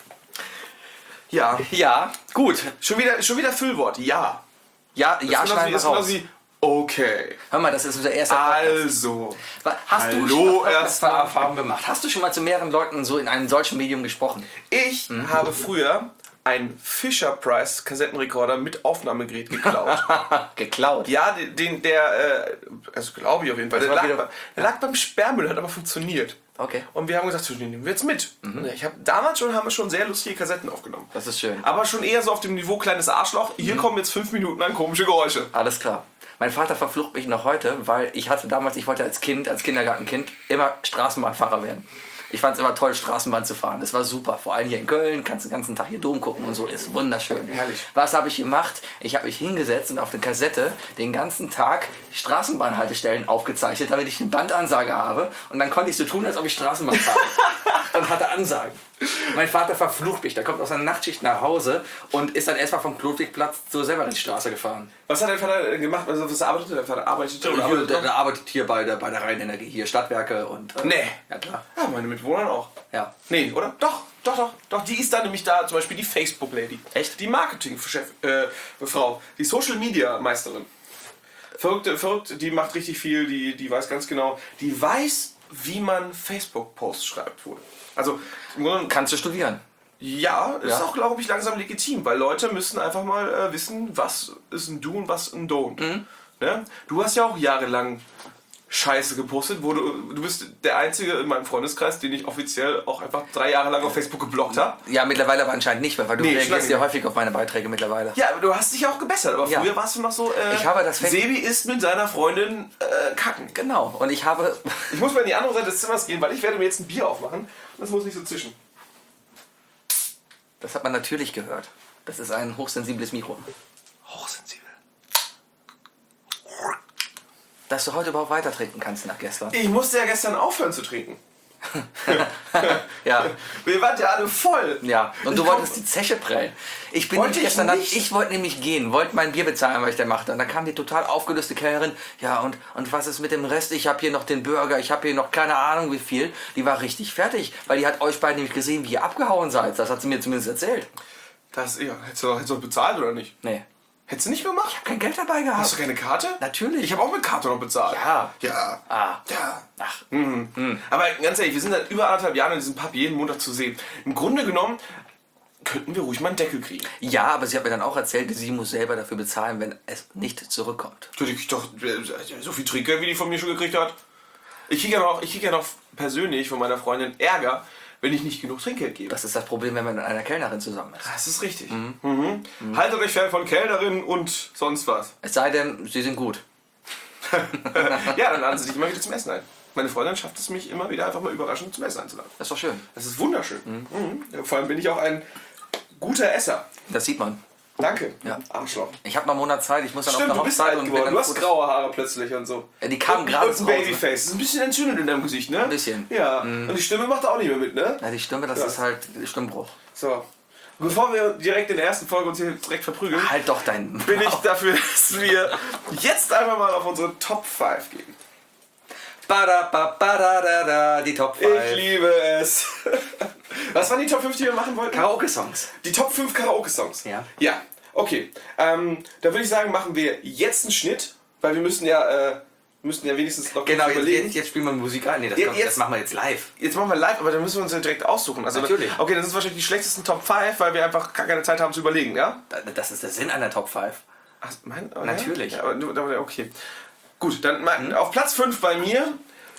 Ja. Ja, gut. Schon wieder, schon wieder Füllwort. Ja. Ja, Das ja, ist schneiden wir genauso raus. wie, okay. Hör mal, das ist unser erster Podcast. Also. Hast Hallo, du schon mal erstmal. Erfahrungen gemacht? Hast du schon mal zu mehreren Leuten so in einem solchen Medium gesprochen? Ich habe früher einen Fisher Price Kassettenrekorder mit Aufnahmegerät geklaut. Geklaut. Ja, den, den der, äh, also glaube ich auf jeden Fall, der war lag, wieder- bei- der lag beim Sperrmüll, hat aber funktioniert. Okay, Und wir haben gesagt, so, den nehmen wir jetzt mit. Ich hab, damals schon haben wir schon sehr lustige Kassetten aufgenommen. das ist schön. Aber schon eher so auf dem Niveau kleines Arschloch. Hier kommen jetzt fünf Minuten an komische Geräusche. Alles klar. Mein Vater verflucht mich noch heute, weil ich hatte damals, ich wollte als Kind, als Kindergartenkind, immer Straßenbahnfahrer werden. Ich fand es immer toll, Straßenbahn zu fahren. Das war super. Vor allem hier in Köln, kannst den ganzen Tag hier Dom gucken und so. Ist wunderschön. Herrlich. Was habe ich gemacht? Ich habe mich hingesetzt und auf der Kassette den ganzen Tag Straßenbahnhaltestellen aufgezeichnet, damit ich eine Bandansage habe. Und dann konnte ich so tun, als ob ich Straßenbahn fahre. Und hatte Ansagen. Mein Vater verflucht mich. Der kommt aus einer Nachtschicht nach Hause und ist dann erstmal vom Klotwigplatz zur Severinstraße gefahren. Was hat dein Vater gemacht? Also, was arbeitet dein Vater? Arbeitet er oder Hier, arbeitet der, er? der arbeitet hier bei der, bei der Rheinenergie, hier Stadtwerke und... Äh, Nee. Ja, klar. Ja, meine Mitbewohner auch. Ja. Nee, oder? Doch, doch, doch. Doch, die ist da nämlich da, zum Beispiel die Facebook-Lady. Echt? Die Marketing-Chef, äh, Frau. Die Social-Media-Meisterin. Verrückte, verrückt, die macht richtig viel, die, die weiß ganz genau, die weiß, wie man Facebook-Posts schreibt, wohl. Also, im Grunde, Kannst du studieren? ja, ist Ja. auch, glaube ich, langsam legitim, weil Leute müssen einfach mal äh, wissen, was ist ein Do und was ein Don't. Mhm. Ne? Du hast ja auch jahrelang Scheiße gepostet, wo du, du bist der Einzige in meinem Freundeskreis, den ich offiziell auch einfach drei Jahre lang auf Facebook geblockt habe. Ja, mittlerweile aber anscheinend nicht mehr, weil du Nee, reagierst schon ja lange häufig auf meine Beiträge mittlerweile. Ja, aber du hast dich auch gebessert, aber Ja. früher warst du noch so, äh, Ich habe das Fake- Sebi ist mit seiner Freundin äh, kacken. Genau. Und ich habe... Ich muss mal in die andere Seite des Zimmers gehen, weil ich werde mir jetzt ein Bier aufmachen und das muss nicht so zischen. Das hat man natürlich gehört. Das ist ein hochsensibles Mikro. Hochsensibel. Dass du heute überhaupt weiter trinken kannst nach gestern. Ich musste ja gestern aufhören zu trinken. Ja. Wir waren ja alle voll. Ja, und du Ich wolltest komm- die Zeche prellen. Ich bin Wollte nämlich ich gestern dann, nicht. ich wollte nämlich gehen, wollte mein Bier bezahlen, was ich da machte. Und dann kam die total aufgelöste Kellnerin. Ja, und, und was ist mit dem Rest? Ich habe hier noch den Burger, ich habe hier noch keine Ahnung wie viel. Die war richtig fertig, weil die hat euch beiden nämlich gesehen, wie ihr abgehauen seid. Das hat sie mir zumindest erzählt. Das, ja, hättest du, hättest du bezahlt oder nicht? Nee. Hättest du nicht gemacht? Kein Geld dabei gehabt. Hast du keine Karte? Natürlich. Ich habe auch mit Karte noch bezahlt. Ja. Ja. Ah. Ja. Ach. Mhm. Aber ganz ehrlich, wir sind seit über anderthalb Jahren in diesem Pub jeden Montag zu sehen. Im Grunde genommen könnten wir ruhig mal einen Deckel kriegen. Ja, aber sie hat mir dann auch erzählt, sie muss selber dafür bezahlen, wenn es nicht zurückkommt. Könnte ich doch äh, so viel Trinkgeld, wie die von mir schon gekriegt hat. Ich kriege ja noch, ich krieg ja noch persönlich von meiner Freundin Ärger, wenn ich nicht genug Trinkgeld gebe. Das ist das Problem, wenn man mit einer Kellnerin zusammen ist. Das ist richtig. Mhm. Mhm. Haltet euch fern von Kellnerinnen und sonst was. Es sei denn, sie sind gut. Ja, dann laden sie dich immer wieder zum Essen ein. Meine Freundin schafft es mich immer wieder einfach mal überraschend zum Essen einzuladen. Das ist doch schön. Das ist wunderschön. Mhm. Ja, vor allem bin ich auch ein guter Esser. Das sieht man. Danke. Ja. Arschloch. Ich habe noch einen Monat Zeit, ich muss dann Stimmt, auf du eine bist Hochzeit alt und geworden. wenn Du dann hast graue Haare plötzlich und so. Ja, die kamen Und- gerade und ein so raus, ne? Babyface. Das ist ein bisschen entzündet in deinem Gesicht, ne? Ein bisschen. Ja. Und die Stimme macht auch nicht mehr mit, ne? Ja, die Stimme, das Ja. ist halt Stimmbruch. So. Bevor wir direkt in der ersten Folge uns hier direkt verprügeln, Halt doch deinen... bin ich dafür, dass wir jetzt einfach mal auf unsere Top fünf gehen. Bada, ba, bada, da, da, die Top Ich fünf. liebe es. Was waren die Top fünf, die wir machen wollten? Karaoke-Songs. Die Top fünf Karaoke-Songs. Ja. Ja, okay. Ähm, da würde ich sagen, machen wir jetzt einen Schnitt, weil wir müssen ja, äh, müssen ja wenigstens noch Genau, kurz jetzt, überlegen. jetzt, jetzt spielen wir Musik ein. Nee, das, Ja, kommt, jetzt- das machen wir jetzt live. Jetzt machen wir live, aber dann müssen wir uns ja direkt aussuchen. Also, Natürlich. Okay, dann sind es wahrscheinlich die schlechtesten Top fünf, weil wir einfach gar keine Zeit haben zu überlegen, ja? Das ist der Sinn einer Top fünf. Ach, mein, oh, Natürlich. Ja, aber, aber, okay. Gut, dann mal, auf Platz fünf bei mir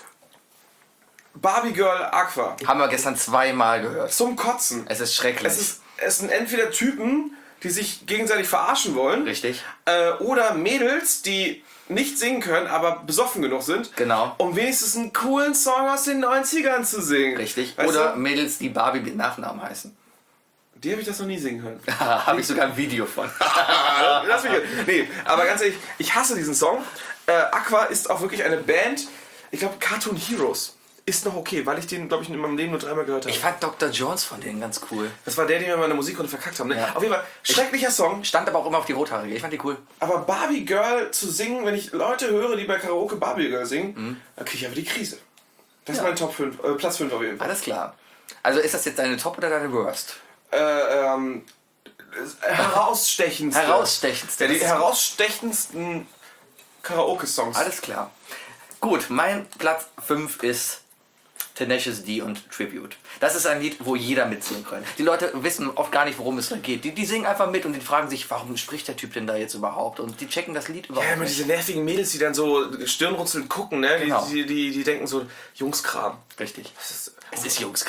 Barbie Girl Aqua. Haben wir gestern zweimal gehört. Zum Kotzen. Es ist schrecklich. Es, ist, es sind entweder Typen, die sich gegenseitig verarschen wollen. Richtig. Äh, oder Mädels, die nicht singen können, aber besoffen genug sind. Genau. Um wenigstens einen coolen Song aus den neunzigern zu singen. Richtig. Weißt Oder du? Mädels, die Barbie mit Nachnamen heißen. Die habe ich das noch nie singen hören. Habe ich sogar ein Video von. Lass mich nee, aber ganz ehrlich, ich hasse diesen Song. Äh, Aqua ist auch wirklich eine Band, ich glaube Cartoon Heroes ist noch okay, weil ich den, glaube ich, in meinem Leben nur dreimal gehört habe. Ich fand Doktor Jones von denen ganz cool. Das war der, den wir mal in der Musikrunde verkackt haben. Ne? Ja. Auf jeden Fall, schrecklicher Song. Stand aber auch immer auf die Rothaarige. Ich fand die cool. Aber Barbie Girl zu singen, wenn ich Leute höre, die bei Karaoke Barbie Girl singen, Mhm. dann kriege ich aber die Krise. Das Ja. ist mein Top fünf, äh, Platz fünf auf jeden Fall. Alles klar. Also ist das jetzt deine Top oder deine Worst? Äh, ähm, äh, herausstechendste. Herausstechendste. Ja, die Das ist- herausstechendsten Karaoke-Songs. Alles klar. Gut, mein Platz fünf ist Tenacious D und Tribute. Das ist ein Lied, wo jeder mitsingen kann. Die Leute wissen oft gar nicht, worum es da geht. Die, die singen einfach mit und die fragen sich, warum spricht der Typ denn da jetzt überhaupt? Und die checken das Lied überhaupt Ja, immer nicht. diese nervigen Mädels, die dann so stirnrunzelnd gucken, ne? Genau. Die, die, die, die denken so, Jungskram. Richtig. Das ist, Es ist Jungskram.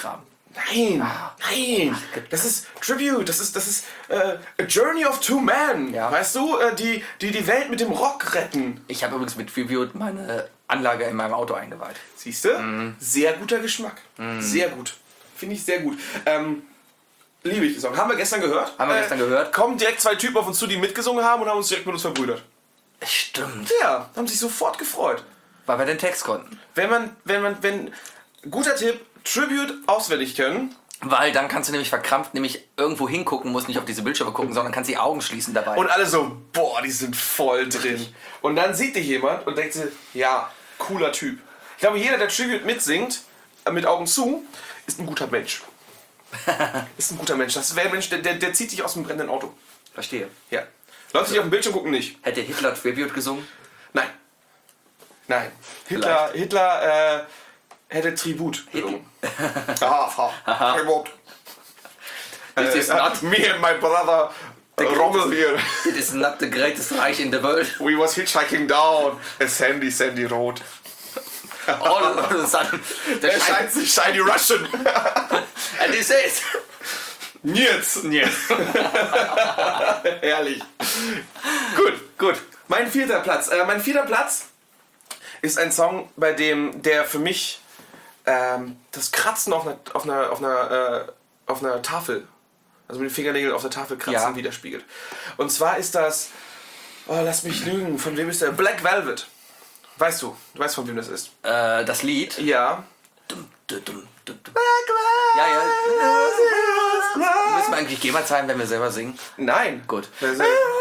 Nein, Ah. nein, das ist Tribute, das ist, das ist äh, A Journey of Two Men, Ja. weißt du, äh, die, die die Welt mit dem Rock retten. Ich habe übrigens mit Tribute meine Anlage in meinem Auto eingeweiht. Siehst du? Mhm. Sehr guter Geschmack, sehr gut, finde ich sehr gut. Ähm, liebe ich den Song, haben wir gestern gehört. Haben wir Äh, gestern gehört. Kommen direkt zwei Typen auf uns zu, die mitgesungen haben und haben uns direkt mit uns verbrüdert. Stimmt. Ja, haben sich sofort gefreut. Weil wir den Text konnten. Wenn man, wenn man, wenn, guter Tipp, Tribute auswendig können. Weil dann kannst du nämlich verkrampft nämlich irgendwo hingucken, musst nicht auf diese Bildschirme gucken, sondern kannst die Augen schließen dabei. Und alle so, boah, die sind voll drin. Und dann sieht dich jemand und denkt sich, ja, cooler Typ. Ich glaube, jeder, der Tribute mitsingt, äh, mit Augen zu, ist ein guter Mensch. Ist ein guter Mensch. Das wäre ein Mensch, der, der, der zieht dich aus dem brennenden Auto. Verstehe. Ja. Leute, die auf dem Bildschirm gucken, nicht. Hätte Hitler Tribute gesungen? Nein. Nein. Hitler, Hitler äh, hätte Tribut gesungen. Aha, Tribut. This is Äh, not, me and my brother uh, Rommel here. it is not the greatest Reich in the world. We was hitchhiking down a sandy, sandy road. All of a sudden, the Er scheint sich shiny Russian. And he says, Jetzt. yes. Herrlich. Gut, gut. Mein vierter Platz. Äh, mein vierter Platz ist ein Song, bei dem der für mich ähm, das Kratzen auf einer, auf einer, auf einer, äh, auf einer Tafel, also mit den Fingernägeln auf der Tafel kratzen, Ja. widerspiegelt. Und zwar ist das, oh, lass mich lügen, von wem ist der? Black Velvet. Weißt du, du weißt, von wem das ist. Äh, das Lied. Ja. Dum, dum, dum, dum, dum. Ja, ja. Müssen wir eigentlich GEMA zahlen, wenn wir selber singen? Nein. Gut. Das ist-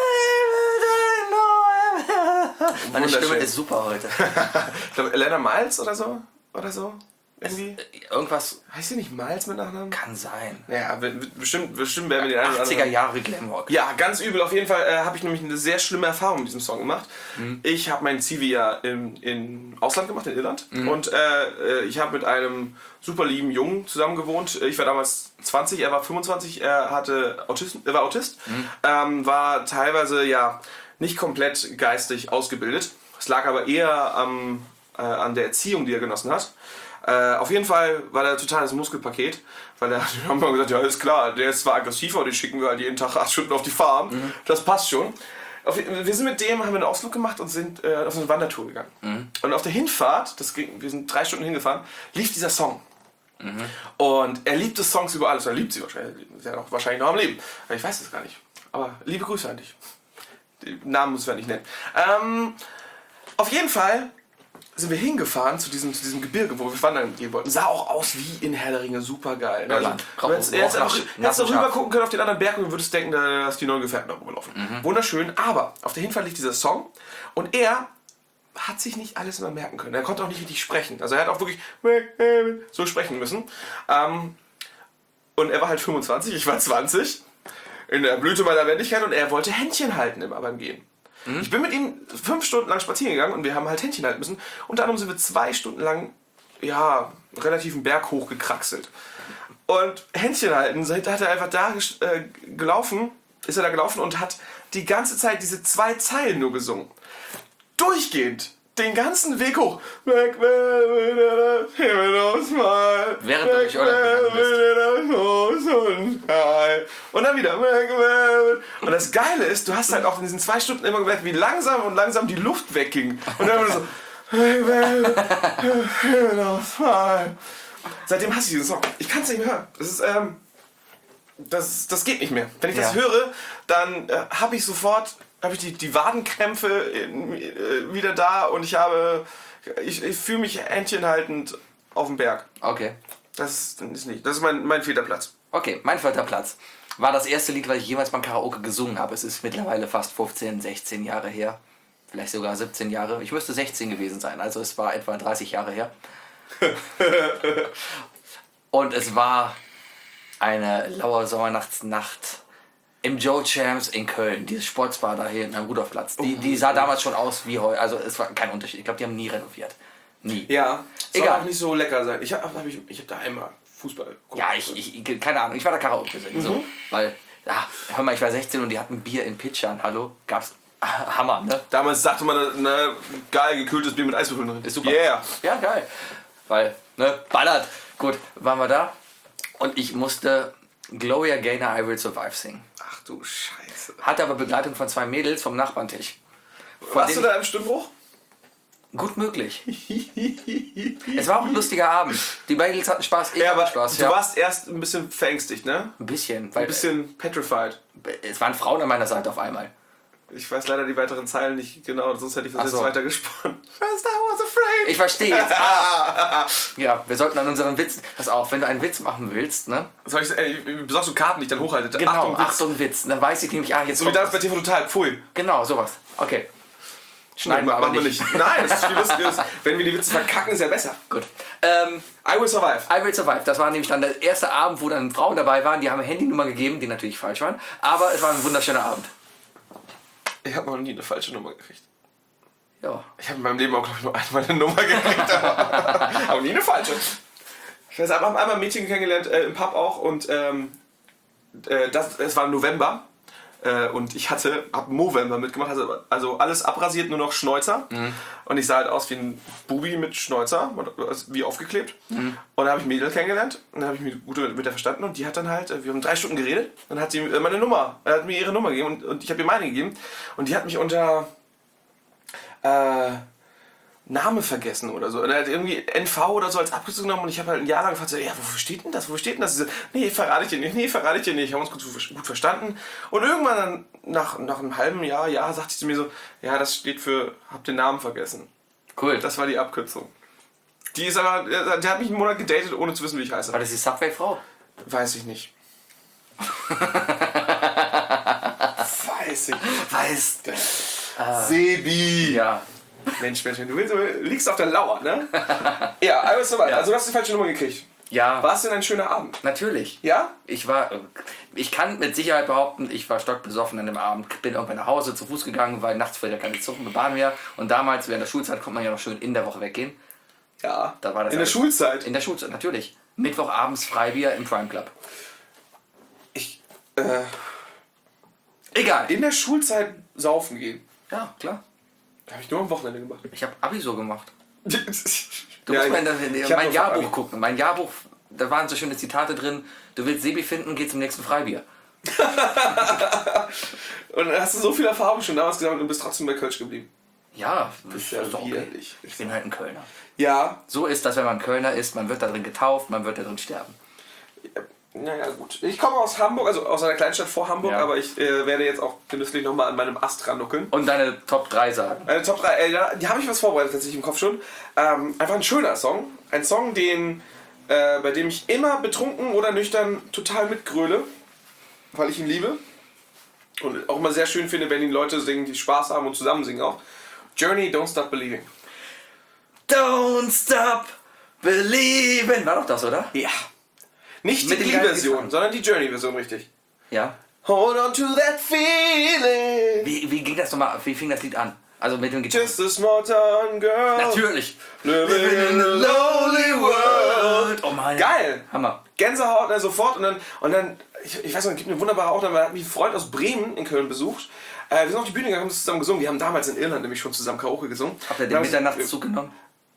Meine Stimme Wunderschön. ist super heute. Ich glaube, Elena Miles oder so. Oder so. Irgendwie. Irgendwas Heißt sie nicht Miles mit Nachnamen? kann sein. Ja, wir- wir- bestimmt, bestimmt werden wir den einen oder achtziger anderen. Jahre Glamrock. Ja, ganz übel. Auf jeden Fall äh, habe ich nämlich eine sehr schlimme Erfahrung mit diesem Song gemacht. Ich habe mein Zivi ja im, im Ausland gemacht, in Irland. Und äh, äh, ich habe mit einem super lieben Jungen zusammen gewohnt. Ich war damals zwanzig, er war fünfundzwanzig. Er hatte Autism, er war Autist. Ähm, war teilweise ja nicht komplett geistig ausgebildet. Es lag aber eher am, äh, an der Erziehung, die er genossen hat. Äh, auf jeden Fall war der totales Muskelpaket, weil er, wir haben mal gesagt, ja ist klar, der ist zwar aggressiv, aber den schicken wir halt jeden Tag acht Stunden auf die Farm. Mhm. Das passt schon. Auf, wir sind mit dem, haben wir einen Ausflug gemacht und sind äh, auf eine Wandertour gegangen. Mhm. Und auf der Hinfahrt, das ging, wir sind drei Stunden hingefahren, lief dieser Song. Mhm. Und er liebt es Songs über alles, er liebt sie wahrscheinlich, ist ja noch, wahrscheinlich noch am Leben. Ich weiß es gar nicht. Aber liebe Grüße an dich. Den Namen müssen wir nicht nennen. Ähm, auf jeden Fall sind wir hingefahren zu diesem, zu diesem Gebirge, wo wir wandern gehen wollten. Sah auch aus wie in Herr der Ringe, super geil. Ne? Also, Land. du hättest, Auch hättest nach- einfach, nach hättest auch dem rüber Schaf. gucken können auf den anderen Berg und würdest denken, dass die neuen Gefährten da rumlaufen. Wunderschön, aber auf der Hinfahrt lief dieser Song und er hat sich nicht alles immer merken können. Er konnte auch nicht richtig sprechen. Also er hat auch wirklich so sprechen müssen. Ähm, und er war halt fünfundzwanzig, ich war zwanzig. In der Blüte meiner Männlichkeit und er wollte Händchen halten immer beim Gehen. Ich bin mit ihm fünf Stunden lang spazieren gegangen und wir haben halt Händchen halten müssen. Unter anderem sind wir zwei Stunden lang, ja, relativ einen Berg hoch gekraxelt. Und Händchen halten, da hat er einfach da ges- äh, gelaufen, ist er da gelaufen und hat die ganze Zeit diese zwei Zeilen nur gesungen. Durchgehend. Den ganzen Weg hoch. Black Velvet, Himmel aus Mal. Während du durch Irland gegangen bist. Und dann wieder. Black Velvet. Und das Geile ist, du hast halt auch in diesen zwei Stunden immer gemerkt, wie langsam und langsam die Luft wegging. Und dann wurde so. Black Velvet, Himmel aus Mal. Seitdem hasse ich diesen Song. Ich kann es nicht mehr hören. Das ist, ähm, das, das geht nicht mehr. Wenn ich das Ja. höre, dann äh, habe ich sofort habe ich die, die Wadenkrämpfe in, äh, wieder da und ich habe ich, ich fühle mich händchenhaltend auf dem Berg. Okay. Das ist, das ist nicht. Das ist mein, mein vierter Platz. Okay, mein vierter Platz war das erste Lied, was ich jemals beim Karaoke gesungen habe. Es ist mittlerweile fast fünfzehn, sechzehn Jahre her. Vielleicht sogar siebzehn Jahre. Ich müsste sechzehn gewesen sein. Also es war etwa dreißig Jahre her. Und es war eine laue Sommernachtsnacht im Joe Champs in Köln. Dieses Sportsbar da hier am Rudolfplatz. Die, die sah damals schon aus wie heute. Also es war kein Unterschied. Ich glaube, die haben nie renoviert. Nie. Ja, soll Egal. auch nicht so lecker sein. Ich habe hab ich, ich hab da einmal Fußball geguckt. Ja, ich, ich, keine Ahnung, ich war da Karaoke singen, so, weil, ja, hör mal, ich war sechzehn und die hatten Bier in Pitchern, hallo, gab's, Hammer, ne? Damals sagte man, ne, geil gekühltes Bier mit Eiswürfeln drin. Ist super. Yeah. Ja, geil, weil, ne, ballert, gut, waren wir da Und ich musste Gloria Gaynor I Will Survive singen. Ach du Scheiße. Hatte aber Begleitung von zwei Mädels vom Nachbartisch. Von Warst du da im Stimmbruch? Gut möglich. Es war auch ein lustiger Abend. Die Mädels hatten Spaß, ich Ja, hatte aber Spaß. du Ja. warst erst ein bisschen verängstigt, ne? Ein bisschen, weil Ein bisschen petrified. es waren Frauen an meiner Seite auf einmal. Ich weiß leider die weiteren Zeilen nicht genau, sonst hätte ich das Ach jetzt so. weiter gesponnen. First I was afraid. Ich verstehe jetzt. Ah. Ja, wir sollten an unseren Witz. Pass auf, wenn du einen Witz machen willst, ne? Soll ich, äh, besorgst du Karten, die ich dann hochhalte? Genau, Achtung, Witz. Achtung, Witz. Dann weiß ich nämlich, ah, jetzt So wie kommt damals bei was. T V Total. Pfui. Genau, sowas. Okay. Schneiden wir Machen aber wir nicht. Nein, das ist viel lustiger. Wenn wir die Witze verkacken, ist ja besser. Gut. Ähm, I will survive. I Will Survive. Das war nämlich dann der erste Abend, wo dann Frauen dabei waren. Die haben eine Handynummer gegeben, die natürlich falsch waren. Aber es war ein wunderschöner Abend. Ich habe noch nie eine falsche Nummer gekriegt. Ja. Ich habe in meinem Leben auch, glaube ich, nur einmal eine Nummer gekriegt, aber, aber nie eine falsche. Ich weiß, wir haben einmal ein Mädchen kennengelernt, äh, im Pub auch, und ähm, äh, das, es war im November. Äh, und ich hatte, hab Movember mitgemacht, also, also alles abrasiert, nur noch Schnäuzer. Mhm. Und ich sah halt aus wie ein Bubi mit Schnäuzer, wie aufgeklebt. Mhm. Und da habe ich ein Mädel kennengelernt, und dann habe ich mich gut mit der verstanden, und die hat dann halt, wir haben drei Stunden geredet, dann hat sie meine Nummer, er hat mir ihre Nummer gegeben, und, und ich habe ihr meine gegeben. Und die hat mich unter äh, Name vergessen oder so. Und er hat irgendwie N V oder so als Abkürzung genommen, und ich habe halt ein Jahr lang gefragt, so, ja, wofür steht denn das? Wofür steht denn das? Sie so, nee, verrate ich dir nicht, nee, verrate ich dir nicht. Wir haben uns gut, gut verstanden. Und irgendwann dann, nach, nach einem halben Jahr, ja, sagte sie mir so, ja, das steht für, hab den Namen vergessen. Cool. Das war die Abkürzung. Die ist aber, die hat mich einen Monat gedatet, ohne zu wissen, wie ich heiße. War das die Subway-Frau? Weiß ich nicht. Weiß ich nicht. Weißt du. Ah. Sebi! Ja. Mensch, Mensch, du, willst, du liegst auf der Lauer, ne? Ja, alles soweit. Ja. Also du hast die falsche Nummer gekriegt. Ja. War es denn ein schöner Abend? Natürlich. Ja? Ich war, ich kann mit Sicherheit behaupten, ich war stockbesoffen an dem Abend, bin irgendwann nach Hause zu Fuß gegangen, weil nachts vorher keine Zug und Bahn mehr. Und damals, während der Schulzeit, konnte man ja noch schön in der Woche weggehen. Ja. Da war das in der alles. Schulzeit? In der Schulzeit, natürlich. Mittwochabends Freibier im Prime Club. Ich, äh... Egal. In der Schulzeit saufen gehen. Ja, klar. Habe ich nur am Wochenende gemacht. Ich habe Abi so gemacht. Du Ja, musst mal in, in, in ich hab mein noch Jahrbuch Abi. gucken. Mein Jahrbuch, da waren so schöne Zitate drin. Du willst Sebi finden, geh zum nächsten Freibier. Und dann hast du so viel Erfahrung schon damals gesammelt und bist trotzdem bei Kölsch geblieben. Ja, Das ist ja doch okay. widerlich. Ich bin halt ein Kölner. Ja, So ist das, wenn man Kölner ist. Man wird da drin getauft, man wird da drin sterben. naja gut. Ich komme aus Hamburg, also aus einer Kleinstadt vor Hamburg, Ja. aber ich äh, werde jetzt auch genüsslich nochmal an meinem Ast rannuckeln. Und deine Top drei sagen. Meine Top drei, äh, ja, die habe ich was vorbereitet, tatsächlich im Kopf schon. Ähm, einfach ein schöner Song. Ein Song, den, äh, bei dem ich immer betrunken oder nüchtern total mitgröle, weil ich ihn liebe. Und auch immer sehr schön finde, wenn ihn Leute singen, die Spaß haben und zusammen singen auch. Journey, Don't Stop Believing. Don't stop believing. War doch das, oder? Ja. Nicht Mit die dem geilen Glee-Version, Gesang. sondern die Journey-Version, richtig. Ja. Hold on to that feeling. Wie, wie ging das nochmal? Wie fing das Lied an? Also mit dem Gitarre. Just a small town girl. Natürlich. Living in a lonely world. Oh mein. Geil. Hammer. Gänsehaut, ne, sofort. Und dann, und dann ich, ich weiß noch, es gibt eine wunderbare Aufnahme, da hat mich ein Freund aus Bremen in Köln besucht. Äh, wir sind auf die Bühne gegangen, haben zusammen gesungen. Wir haben damals in Irland nämlich schon zusammen Karaoke gesungen. Habt ihr Und den dann- Mitternachtszug genommen?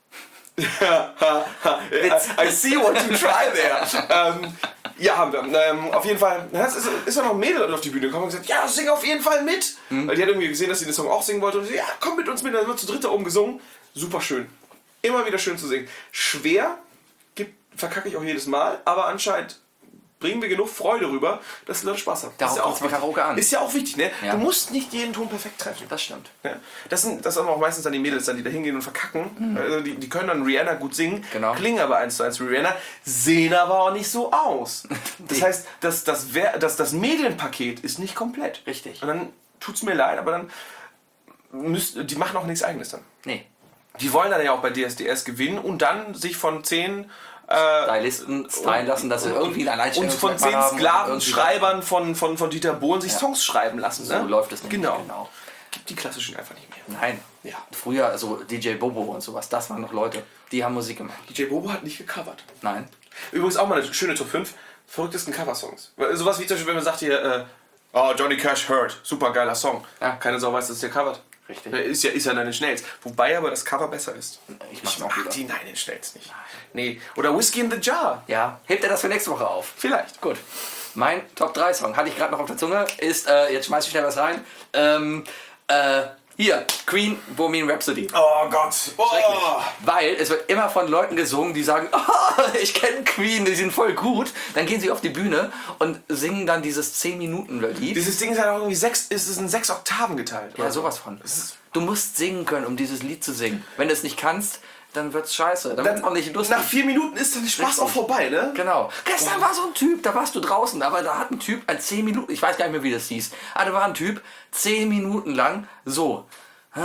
I see what you try there. ähm, ja, haben wir. Ähm, auf jeden Fall. Na, es ist, ist ja noch ein Mädel auf die Bühne gekommen und gesagt, ja, sing auf jeden Fall mit. Hm. Weil die hat irgendwie gesehen, dass sie den Song auch singen wollte. Und sie, ja, komm mit uns mit. Dann wird zu dritt da oben gesungen. Super schön. Immer wieder schön zu singen. Schwer, gibt, verkacke ich auch jedes Mal, aber anscheinend bringen wir genug Freude rüber, dass die Leute Spaß haben. Darauf ist ja kommt's bei wichtig. Karaoke an. Ist ja auch wichtig, ne? Ja. Du musst nicht jeden Ton perfekt treffen. Das stimmt. Ja. Das sind das sind aber auch meistens dann die Mädels, dann, die da hingehen und verkacken. Also die, die können dann Rihanna gut singen, Genau. klingen aber eins zu eins wie Rihanna, sehen aber auch nicht so aus. Das Die- heißt, das, das, Wer- das, das Medienpaket ist nicht komplett. Richtig. Und dann tut's mir leid, aber dann müsst, die machen auch nichts Eigenes dann. Nee. Die wollen dann ja auch bei D S D S gewinnen und dann sich von zehn äh, Stylisten stylen lassen, dass sie irgendwie ein und Alleinstellungsmerkmal von zehn haben. Sklavenschreibern von, von, von Dieter Bohlen sich Ja. Songs schreiben lassen. So Ne? läuft es nicht. Genau. genau. Gibt die klassischen einfach nicht mehr. Nein. Ja. Früher, so D J Bobo und sowas, das waren noch Leute, die haben Musik gemacht. D J Bobo hat nicht gecovert. Nein. Übrigens auch mal eine schöne Top fünf verrücktesten Coversongs. Weil sowas wie zum Beispiel, wenn man sagt hier, äh, oh, Johnny Cash Hurt, super geiler Song. Ja. Keine Sau weiß, dass der covert. Richtig. Ist ja, ist ja Nine Inch Nails. Wobei aber das Cover besser ist. Ich mag's Ich auch mag lieber. die Nine Inch Nails nicht. Nee. Oder Whiskey in the Jar. Ja, hebt er das für nächste Woche auf? Vielleicht. Gut. Mein Top drei Song, hatte ich gerade noch auf der Zunge, ist, äh, jetzt schmeiß ich schnell was rein, ähm, äh, hier, Queen, Bohemian Rhapsody. Oh Gott. Oh. Weil es wird immer von Leuten gesungen, die sagen, oh, ich kenne Queen, die sind voll gut. Dann gehen sie auf die Bühne und singen dann dieses zehn Minuten Lied. Dieses Ding ist halt auch irgendwie sechs, ist es in sechs Oktaven geteilt. Ja, sowas von. Du musst singen können, um dieses Lied zu singen. Wenn du es nicht kannst, dann wird's scheiße. Dann, wird's auch nicht lustig. Nach vier Minuten ist dann der Spaß Richtig. auch vorbei, ne? Genau. Gestern war so ein Typ, da warst du draußen, aber da hat ein Typ ein zehn Minuten, ich weiß gar nicht mehr, wie das hieß, aber da war ein Typ zehn Minuten lang so. In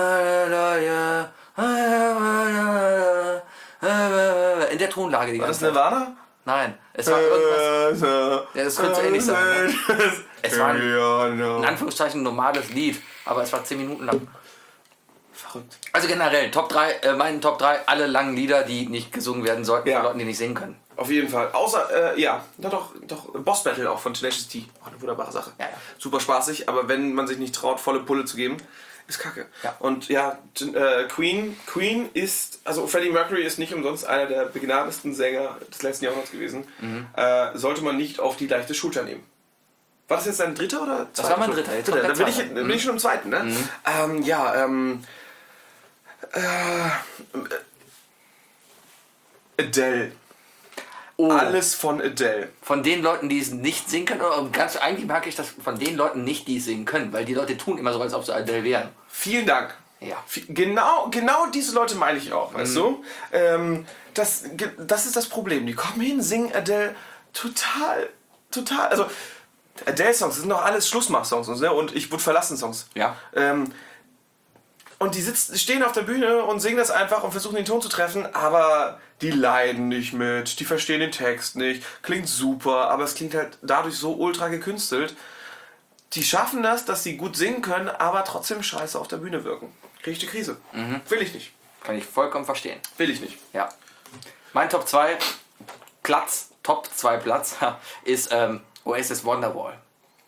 der Tonlage die War ganze das Zeit. Nirvana? Nein, es war irgendwas. Ja, das könnte so ähnlich sein. Ne? Es war ein, in Anführungszeichen, ein normales Lied, aber es war zehn Minuten lang. Verrückt. Also generell, Top drei, äh, meinen Top drei, alle langen Lieder, die nicht gesungen werden sollten, Ja. von Leuten, die nicht singen können. Auf jeden Fall. Außer, äh, ja, na doch, doch, Boss Battle auch von Tenacious D. Auch eine wunderbare Sache. Ja, ja. Super spaßig, aber wenn man sich nicht traut, volle Pulle zu geben, ist kacke. Ja. Und ja, äh, Queen, Queen ist, also Freddie Mercury ist nicht umsonst einer der begnadetsten Sänger des letzten Jahrhunderts gewesen. Mhm. Äh, sollte man nicht auf die leichte Schulter nehmen. War das jetzt dein dritter oder zweiter? Das war mein dritter, jetzt kommt Dritter. der Dann bin ich, zweite. dann bin ich schon im zweiten, ne? Mhm. Ähm, ja, ähm, äh, Adele. Oh. Alles von Adele. Von den Leuten, die es nicht singen können, oder ganz eigentlich mag ich das von den Leuten nicht, die es singen können, weil die Leute tun immer so, als ob sie Adele wären. Vielen Dank. Ja. Vi- Genau, genau diese Leute meine ich auch, weißt du? Ähm, das, ge- das ist das Problem. Die kommen hin, singen Adele total, total. Also, Adele-Songs, das sind doch alles Schlussmach-Songs, ne? Und ich wurde verlassen Songs. Ja. Ähm, und die sitzen, stehen auf der Bühne und singen das einfach und versuchen den Ton zu treffen, aber die leiden nicht mit, die verstehen den Text nicht, klingt super, aber es klingt halt dadurch so ultra gekünstelt. Die schaffen das, dass sie gut singen können, aber trotzdem scheiße auf der Bühne wirken. Krieg ich die Krise. Will ich nicht. Kann ich vollkommen verstehen. Will ich nicht. Ja. Mein Top zwei Platz, Top zwei Platz ist ähm, Oasis Wonderwall.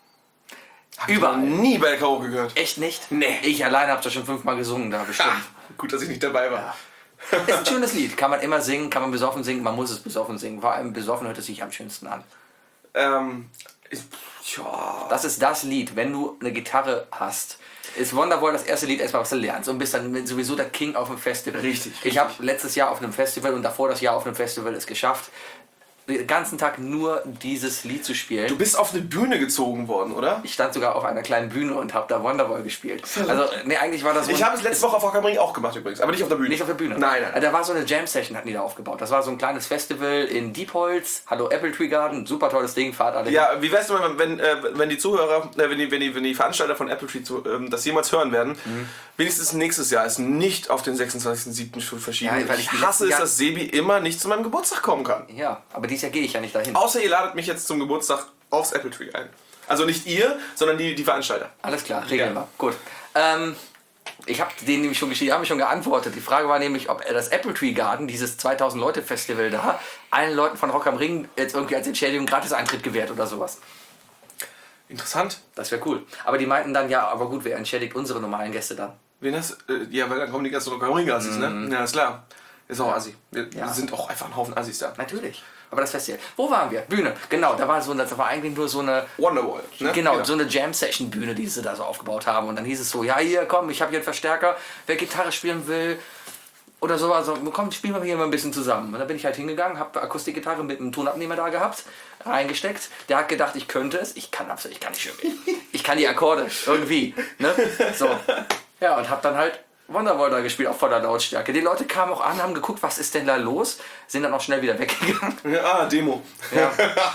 Überall. Nie bei der Karaoke gehört. Echt nicht? Nee. Ich alleine habe das schon fünfmal gesungen, da bestimmt. Ah, gut, dass ich nicht dabei war. Ist ein schönes Lied, kann man immer singen, kann man besoffen singen, man muss es besoffen singen. Vor allem besoffen hört es sich am schönsten an. Ähm, ich, ja. Das ist das Lied, wenn du eine Gitarre hast. Ist Wonderwall das erste Lied erstmal, was du lernst und bist dann sowieso der King auf dem Festival. Richtig, Ich habe letztes Jahr auf einem Festival und davor das Jahr auf einem Festival es geschafft, den ganzen Tag nur dieses Lied zu spielen. Du bist auf eine Bühne gezogen worden, oder? Ich stand sogar auf einer kleinen Bühne und habe da Wonderwall gespielt. Also, nee, eigentlich war das so Ich ein- habe es letzte Woche auf Rock am Ring auch gemacht übrigens, aber nicht auf der Bühne. Nicht auf der Bühne. Nein, nein. Da war so eine Jam-Session, hatten die da aufgebaut. Das war so ein kleines Festival in Diepholz. Hallo Apple Tree Garden, super tolles Ding, fahrt alle hin. Ja, wie wär's denn, wenn, äh, wenn die Zuhörer, äh, wenn, die, wenn, die, wenn die Veranstalter von Apple Tree zu, ähm, das jemals hören werden, wenigstens nächstes Jahr es nicht auf den sechsundzwanzigsten siebten schon verschieben. Ja, weil ich ich die hasse letzten es, Jahr- dass Sebi immer nicht zu meinem Geburtstag kommen kann. Ja, aber dieses Jahr gehe ich ja nicht dahin. Außer ihr ladet mich jetzt zum Geburtstag aufs Apple Tree ein. Also nicht ihr, sondern die, die Veranstalter. Alles klar, regeln Ja. wir. Gut. Ähm, ich habe denen nämlich schon geschrieben, haben schon geantwortet. Die Frage war nämlich, ob das Apple Tree Garden, dieses zweitausend Leute Festival da, allen Leuten von Rock am Ring jetzt irgendwie als Entschädigung gratis Eintritt gewährt oder sowas. Interessant. Das wäre cool. Aber die meinten dann, ja, aber gut, wer entschädigt unsere normalen Gäste dann? Wen hast äh, Ja, weil dann kommen die ganzen Rock am Ring Assis, ne? Ja, ist klar. Ist auch Assi. Wir, Ja. wir sind auch einfach ein Haufen Assis da. Natürlich. Aber das Festival. Wo waren wir? Bühne. Genau, da war so, das war eigentlich nur so eine, Wonderwall, ne? genau, so eine Jam-Session-Bühne, die sie da so aufgebaut haben. Und dann hieß es so, ja, hier, komm, ich habe hier einen Verstärker. Wer Gitarre spielen will oder so, also komm, spielen wir hier mal ein bisschen zusammen. Und dann bin ich halt hingegangen, habe Akustikgitarre mit einem Tonabnehmer da gehabt, reingesteckt. Der hat gedacht, ich könnte es. Ich kann absolut, ich kann nicht schwimmen. Ich kann die Akkorde, irgendwie. Ne? So. Ja, und habe dann halt Wonderwall da gespielt, auf voller Lautstärke. Die Leute kamen auch an, haben geguckt, was ist denn da los, sind dann auch schnell wieder weggegangen. Ja, ah, Demo. Ja.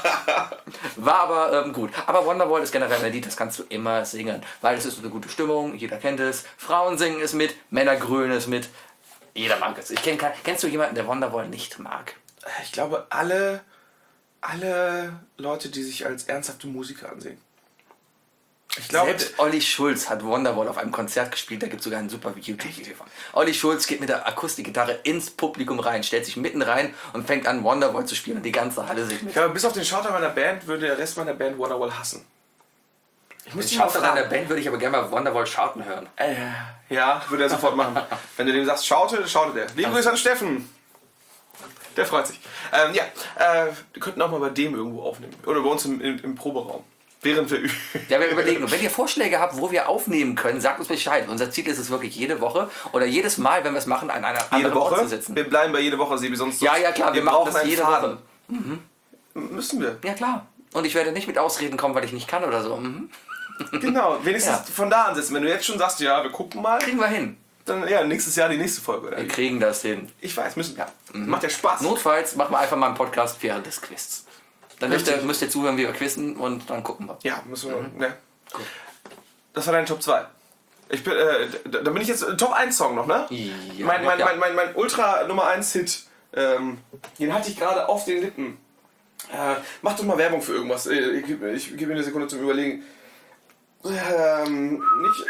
War aber ähm, gut. Aber Wonderwall ist generell ein Lied, das kannst du immer singen. Weil es ist eine gute Stimmung, jeder kennt es. Frauen singen es mit, Männer grölen es mit. Jeder mag es. Ich kenn, kein- kennst du jemanden, der Wonderwall nicht mag? Ich glaube, alle, alle Leute, die sich als ernsthafte Musiker ansehen. Ich glaube, Selbst Olli Schulz hat Wonderwall auf einem Konzert gespielt, da gibt es sogar ein super YouTube-Video von. Olli Schulz geht mit der Akustikgitarre ins Publikum rein, stellt sich mitten rein und fängt an Wonderwall zu spielen und die ganze Halle singt mit. ich glaube, bis auf den Shoutout meiner Band würde der Rest meiner Band Wonderwall hassen. Ich muss Den dich mal Shoutout an der fragen. Band würde ich aber gerne mal Wonderwall Schauten hören. Äh, ja, würde er sofort machen. Wenn du dem sagst, schaute, schaute der. Liebe Grüße an Steffen. Der freut sich. Ähm, ja, äh, wir könnten auch mal bei dem irgendwo aufnehmen. Oder bei uns im, im, im Proberaum. Während wir üben. Ja, wir überlegen, wenn ihr Vorschläge habt, wo wir aufnehmen können, sagt uns Bescheid. Unser Ziel ist es wirklich jede Woche oder jedes Mal, wenn wir es machen, an einer Jede anderen Ort Woche. zu sitzen. Wir bleiben bei jeder Woche, Sebi, sonst. Ja, ja, klar, wir machen brauchen das einen jede Faden. Woche. Müssen wir. Ja, klar. Und ich werde nicht mit Ausreden kommen, weil ich nicht kann oder so. Mhm. Genau, wenigstens Ja. von da ansetzen. Wenn du jetzt schon sagst, ja, wir gucken mal, Kriegen wir hin. dann ja, nächstes Jahr die nächste Folge. Oder? Wir kriegen das hin. Ich weiß, müssen wir. Ja. Mhm. Macht ja Spaß. Notfalls machen wir einfach mal einen Podcast während des Quiz. Dann müsst ihr, Richtig. müsst ihr zuhören, wie wir quizzen und dann gucken wir. Ja, müssen wir. Mhm. Ne. Das war dein Top zwei. Ich bin, äh, da da bin ich jetzt äh, Top eins Song noch, ne? Ja, mein, mein, ja. mein, mein, mein Ultra Nummer eins Hit. Ähm, den hatte ich gerade auf den Lippen. Äh, mach doch mal Werbung für irgendwas. Äh, Ich, gebe- ich gebe mir eine Sekunde zum Überlegen. Ähm, nicht.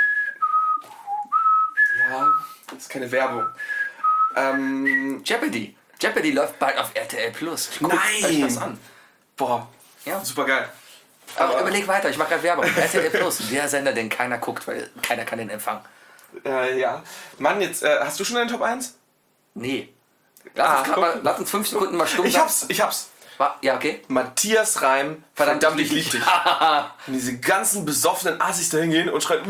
Ja, das ist keine Werbung. Ähm, Jeopardy. Jeopardy läuft bald auf R T L Plus. Guckt Nein. euch das an. boah, Ja. super geil. Aber überleg weiter, ich mache gerade Werbung. R T L Plus, der Sender, den keiner guckt, weil keiner kann den empfangen. Äh, ja. Mann, jetzt, äh, hast du schon einen Top eins? Nee. Lass, Ah, uns, grad guck. mal, lass uns fünf Sekunden mal stumm Ich hab's, ich hab's. Wa- Ja, okay. Matthias Reim, Verdammt, verdammt, ich ich lieb lieb dich. Und diese ganzen besoffenen Assis da hingehen und schreien.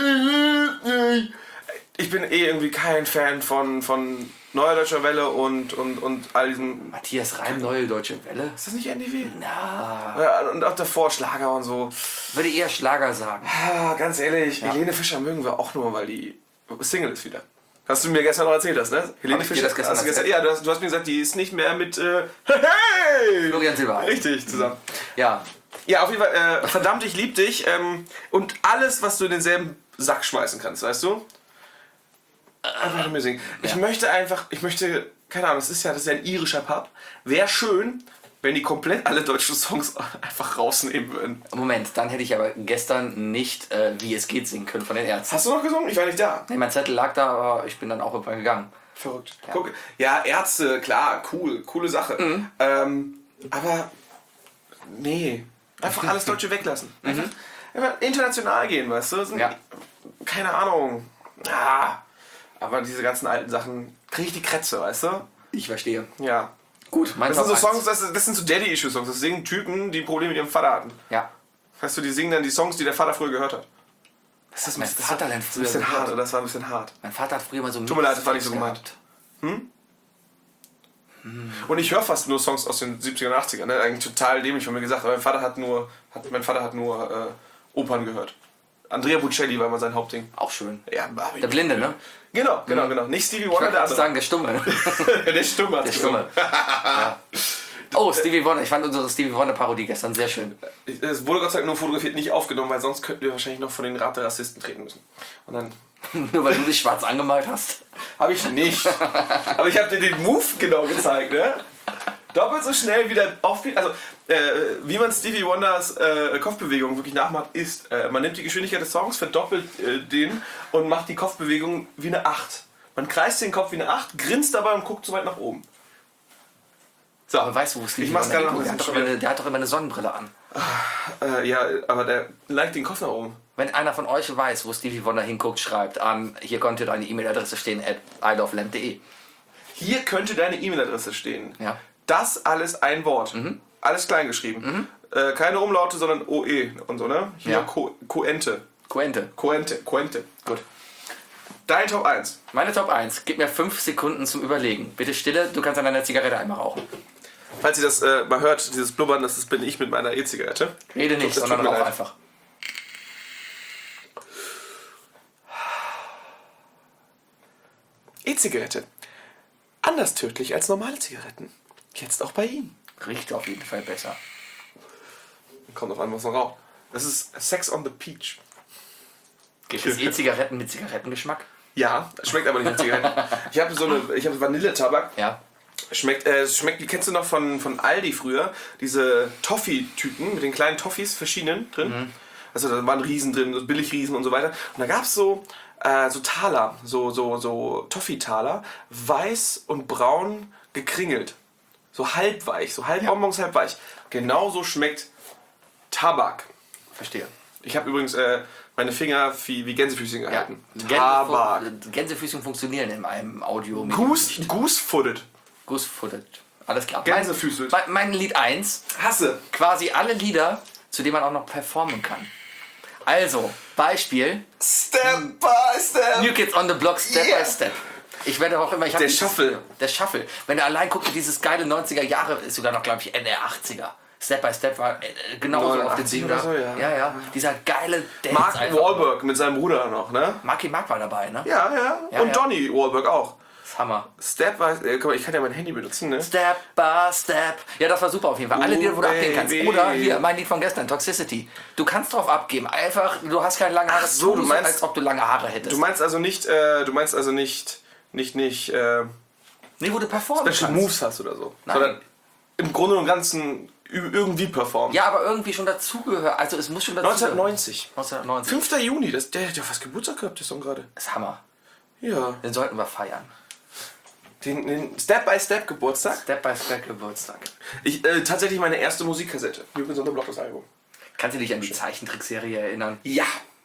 Ich bin eh irgendwie kein Fan von, von Neuer Deutscher Welle und, und, und all diesem. Matthias Reim, Neue Deutsche Welle. Ist das nicht N D W? Na, Ja, und auch davor Schlager und so. würde eher Schlager sagen. Ah, ganz ehrlich, Helene Fischer mögen wir auch nur, weil die Single ist wieder. Hast du mir gestern noch erzählt, hast, ne? Helene Hab ich dir das gestern hast du gestern, erzählt? ja, du hast, du hast mir gesagt, die ist nicht mehr mit äh, hey! Florian Silbereisen. Richtig, zusammen. Ja, Ja, auf jeden Fall, äh, verdammt, ich lieb dich. Ähm, und alles, was du in denselben Sack schmeißen kannst, weißt du? Einfach nur singen. Ich Ja. möchte einfach, ich möchte, keine Ahnung, das ist ja, das ist ja ein irischer Pub. Wäre schön, wenn die komplett alle deutschen Songs einfach rausnehmen würden. Moment, dann hätte ich aber gestern nicht äh, Wie es geht singen können von den Ärzten. Hast du noch gesungen? Ich war nicht da. Nee, mein Zettel lag da, aber ich bin dann auch irgendwann gegangen. Verrückt. Ja. Guck, ja, Ärzte, klar, cool, coole Sache. Ähm, aber nee, einfach alles Deutsche weglassen. Einfach, einfach international gehen, weißt du? Sind, Ja. Keine Ahnung. Ah, aber diese ganzen alten Sachen kriege ich die Krätze, weißt du? Ich verstehe. Ja. Gut, mein Das sind so Top eins. Songs, das, das sind so Daddy-Issue-Songs. Das singen Typen, die Probleme mit ihrem Vater hatten. Ja. Weißt du, die singen dann die Songs, die der Vater früher gehört hat. Das ist Mein das Vater war- lernt das ist ein bisschen früher hart, gehört. oder? Das war ein bisschen hart. Mein Vater hat früher mal so Tut mir leid, das war nicht so Mixtapes gemeint. Und ich höre fast nur Songs aus den siebzigern und achtzigern, ne? Eigentlich total dämlich von mir gesagt, aber mein Vater hat nur, hat, mein Vater hat nur äh, Opern gehört. Andrea Bocelli war immer sein Hauptding. Auch schön. Ja, hab ich Der Blinde, ne? Genau, genau, genau. Nicht Stevie Ich Wonder, wollte der gerade andere. sagen, der Stumme. der Stumme hat's Der Stumme. Ja. Oh, Stevie Wonder. Ich fand unsere Stevie Wonder-Parodie gestern sehr schön. gesagt. Es wurde Gott sei Dank nur fotografiert, nicht aufgenommen, weil sonst könnten wir wahrscheinlich noch von den Rat der Rassisten treten müssen. Und dann Nur weil du dich schwarz angemalt hast. habe ich nicht. Aber ich habe dir den Move genau gezeigt, ne? Doppelt so schnell wie der Aufspiel. Also, äh, wie man Stevie Wonders äh, Kopfbewegung wirklich nachmacht, ist, äh, man nimmt die Geschwindigkeit des Songs, verdoppelt äh, den und macht die Kopfbewegung wie eine acht. Man kreist den Kopf wie eine acht, grinst dabei und guckt so weit nach oben. So, Aber weißt du, wo Stevie ich mach's Wonder gerne noch hinguckt? ein der, hat doch bisschen immer eine- der hat doch immer eine Sonnenbrille an. äh, Ja, aber der neigt den Kopf nach oben. Wenn einer von euch weiß, wo Stevie Wonder hinguckt, schreibt an, hier könnte deine E-Mail-Adresse stehen, at ilovelamp punkt de. Hier könnte deine E-Mail-Adresse stehen. Ja. Das alles ein Wort. Alles klein geschrieben. Äh, keine Umlaute, sondern O E und so, ne? Hier Ja. Ko Koente. Quente. Koente. Koente. Gut. Dein Top eins. Meine Top eins. Gib mir fünf Sekunden zum Überlegen. Bitte Stille, du kannst an deiner Zigarette einmal rauchen. Falls ihr das äh, mal hört, dieses Blubbern, das ist, bin ich mit meiner E-Zigarette. Rede nicht, Das tut sondern mir rauch leid. einfach. E-Zigarette. Anders tödlich als normale Zigaretten. Jetzt auch bei ihm. Riecht auf jeden Fall besser. Kommt auf an, was noch raucht. Das ist Sex on the Peach. Gibt es E-Zigaretten mit Zigarettengeschmack? Ja, schmeckt aber nicht nach Zigaretten. Ich habe so eine, ich habe Vanilletabak. Ja. Schmeckt, äh, schmeckt, die kennst du noch von, von Aldi früher? Diese Toffee-Tüten mit den kleinen Toffees, verschiedenen drin. Mhm. Also da waren Riesen drin, so Billigriesen und so weiter. Und da gab es so, äh, so Taler, so, so, so Toffee-Taler, weiß und braun gekringelt. So halbweich, so halb Ja. Bonbons, halb weich. Genauso schmeckt Tabak. Verstehe. Ich Ich habe übrigens äh, meine Finger wie, wie Gänsefüßchen gehalten. Ja. Tabak. Gänsefu- Gänsefüßchen funktionieren in einem Audio. Goose, Goose-Footed. Goose-footed. Alles klar. Gänsefüße. Mein, mein Lied eins. Hasse. Quasi alle Lieder, zu denen man auch noch performen kann. Also, Beispiel. Step by Step. New Kids on the Block, Step Yeah. by Step. Ich werde auch immer... Ich hab Der dieses- Shuffle. Der Shuffle. Wenn du allein guckst, dieses geile neunziger Jahre, ist sogar noch, glaube ich, Ende der achtziger. Step by Step war äh, genauso auf dem neunundachtzig Ding oder da. so, ja. ja, ja. Dieser geile Dance. Mark einfach. Wahlberg mit seinem Bruder noch, ne? Marky Mark war dabei, ne? Ja, ja. Ja, Und ja. Donny Wahlberg auch. Das ist Hammer. Step by... Äh, guck mal, ich kann ja mein Handy benutzen, ne? Step by Step. Ja, das war super auf jeden Fall. Alle Oh, Lieder, wo du abgehen kannst. baby. Oder hier, mein Lied von gestern, Toxicity. Du kannst drauf abgeben. Einfach, du hast keine lange Haare. Ach so, tu du meinst- als ob du lange Haare hättest. Du meinst also nicht... Äh, du meinst also nicht... Nicht, nicht... Äh, nee, wo du performen Special kannst. Moves hast oder so. Nein. Sondern im Grunde und Ganzen ü- irgendwie performen. Ja, aber irgendwie schon dazugehört. Also es muss schon dazugehören. neunzehnhundertneunzig. neunzehnhundertneunzig. fünfter Juni, das, der hat ja fast Geburtstag gehabt, der Song gerade. Das ist Hammer. Ja. Den sollten wir feiern. Den, den Step-by-Step Geburtstag. Step by Step Geburtstag. Ich, äh, tatsächlich meine erste Musikkassette. New Kids on the Block, das Album. Kannst du dich an die Zeichentrickserie erinnern? Ja.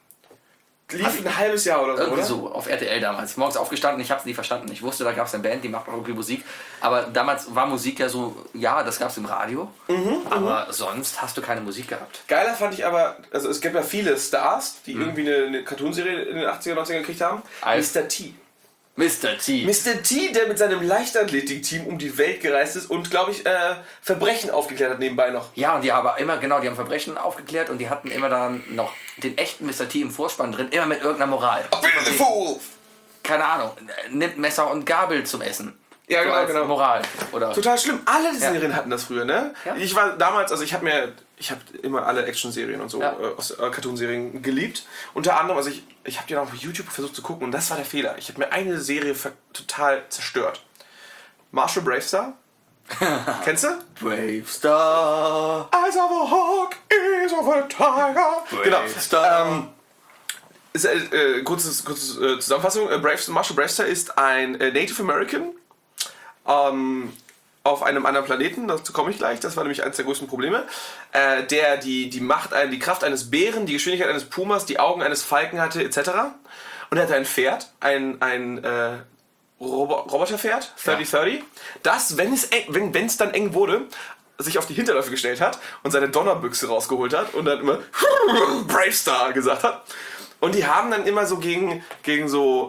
Lief ein halbes Jahr oder so, Irgendwie oder? so, auf R T L damals. Morgens aufgestanden, ich hab's nie verstanden. Ich wusste, da gab's eine Band, die macht auch irgendwie Musik. Aber damals war Musik ja so, ja, das gab's im Radio. aber sonst hast du keine Musik gehabt. Geiler fand ich aber, also es gibt ja viele Stars, die irgendwie eine, eine Cartoonserie in den achtziger, neunziger gekriegt haben. Als- Mister T. Mister T. Mister T, der mit seinem Leichtathletik-Team um die Welt gereist ist und, glaube ich, äh, Verbrechen aufgeklärt hat nebenbei noch. Ja, und die haben aber immer, genau, die haben Verbrechen aufgeklärt und die hatten immer dann noch den echten Mister T im Vorspann drin, immer mit irgendeiner Moral. Beautiful! Keine Ahnung, nimmt Messer und Gabel zum Essen. Ja, So genau, als genau. Moral. Oder Total schlimm. Alle Ja. Serien hatten das früher, ne? Ja. Ich war damals, also ich habe mir, ich habe immer alle Action-Serien und so, Ja. äh, aus äh, Cartoon-Serien geliebt. Unter anderem, also ich, ich habe die dann auf YouTube versucht zu gucken und das war der Fehler. Ich habe mir eine Serie ver- total zerstört. Marshall Bravestar. Kennst du? Brave Star. Eyes of a Hawk, Ears of a Tiger. Genau. Star. Ähm, ist, äh, äh, kurzes, kurzes äh, Zusammenfassung. Äh, Brave, Marshall Bravestar ist ein äh, Native American ähm, auf einem anderen Planeten, dazu komme ich gleich, das war nämlich eines der größten Probleme, äh, der die, die Macht, ein- die Kraft eines Bären, die Geschwindigkeit eines Pumas, die Augen eines Falken hatte, et cetera. Und er hatte ein Pferd, ein, ein äh, Robo- Roboterpferd, dreißig dreißig, das, wenn es, eng, wenn wenn es dann eng wurde, sich auf die Hinterläufe gestellt hat und seine Donnerbüchse rausgeholt hat und dann immer Bravestar gesagt hat. Und die haben dann immer so gegen, gegen so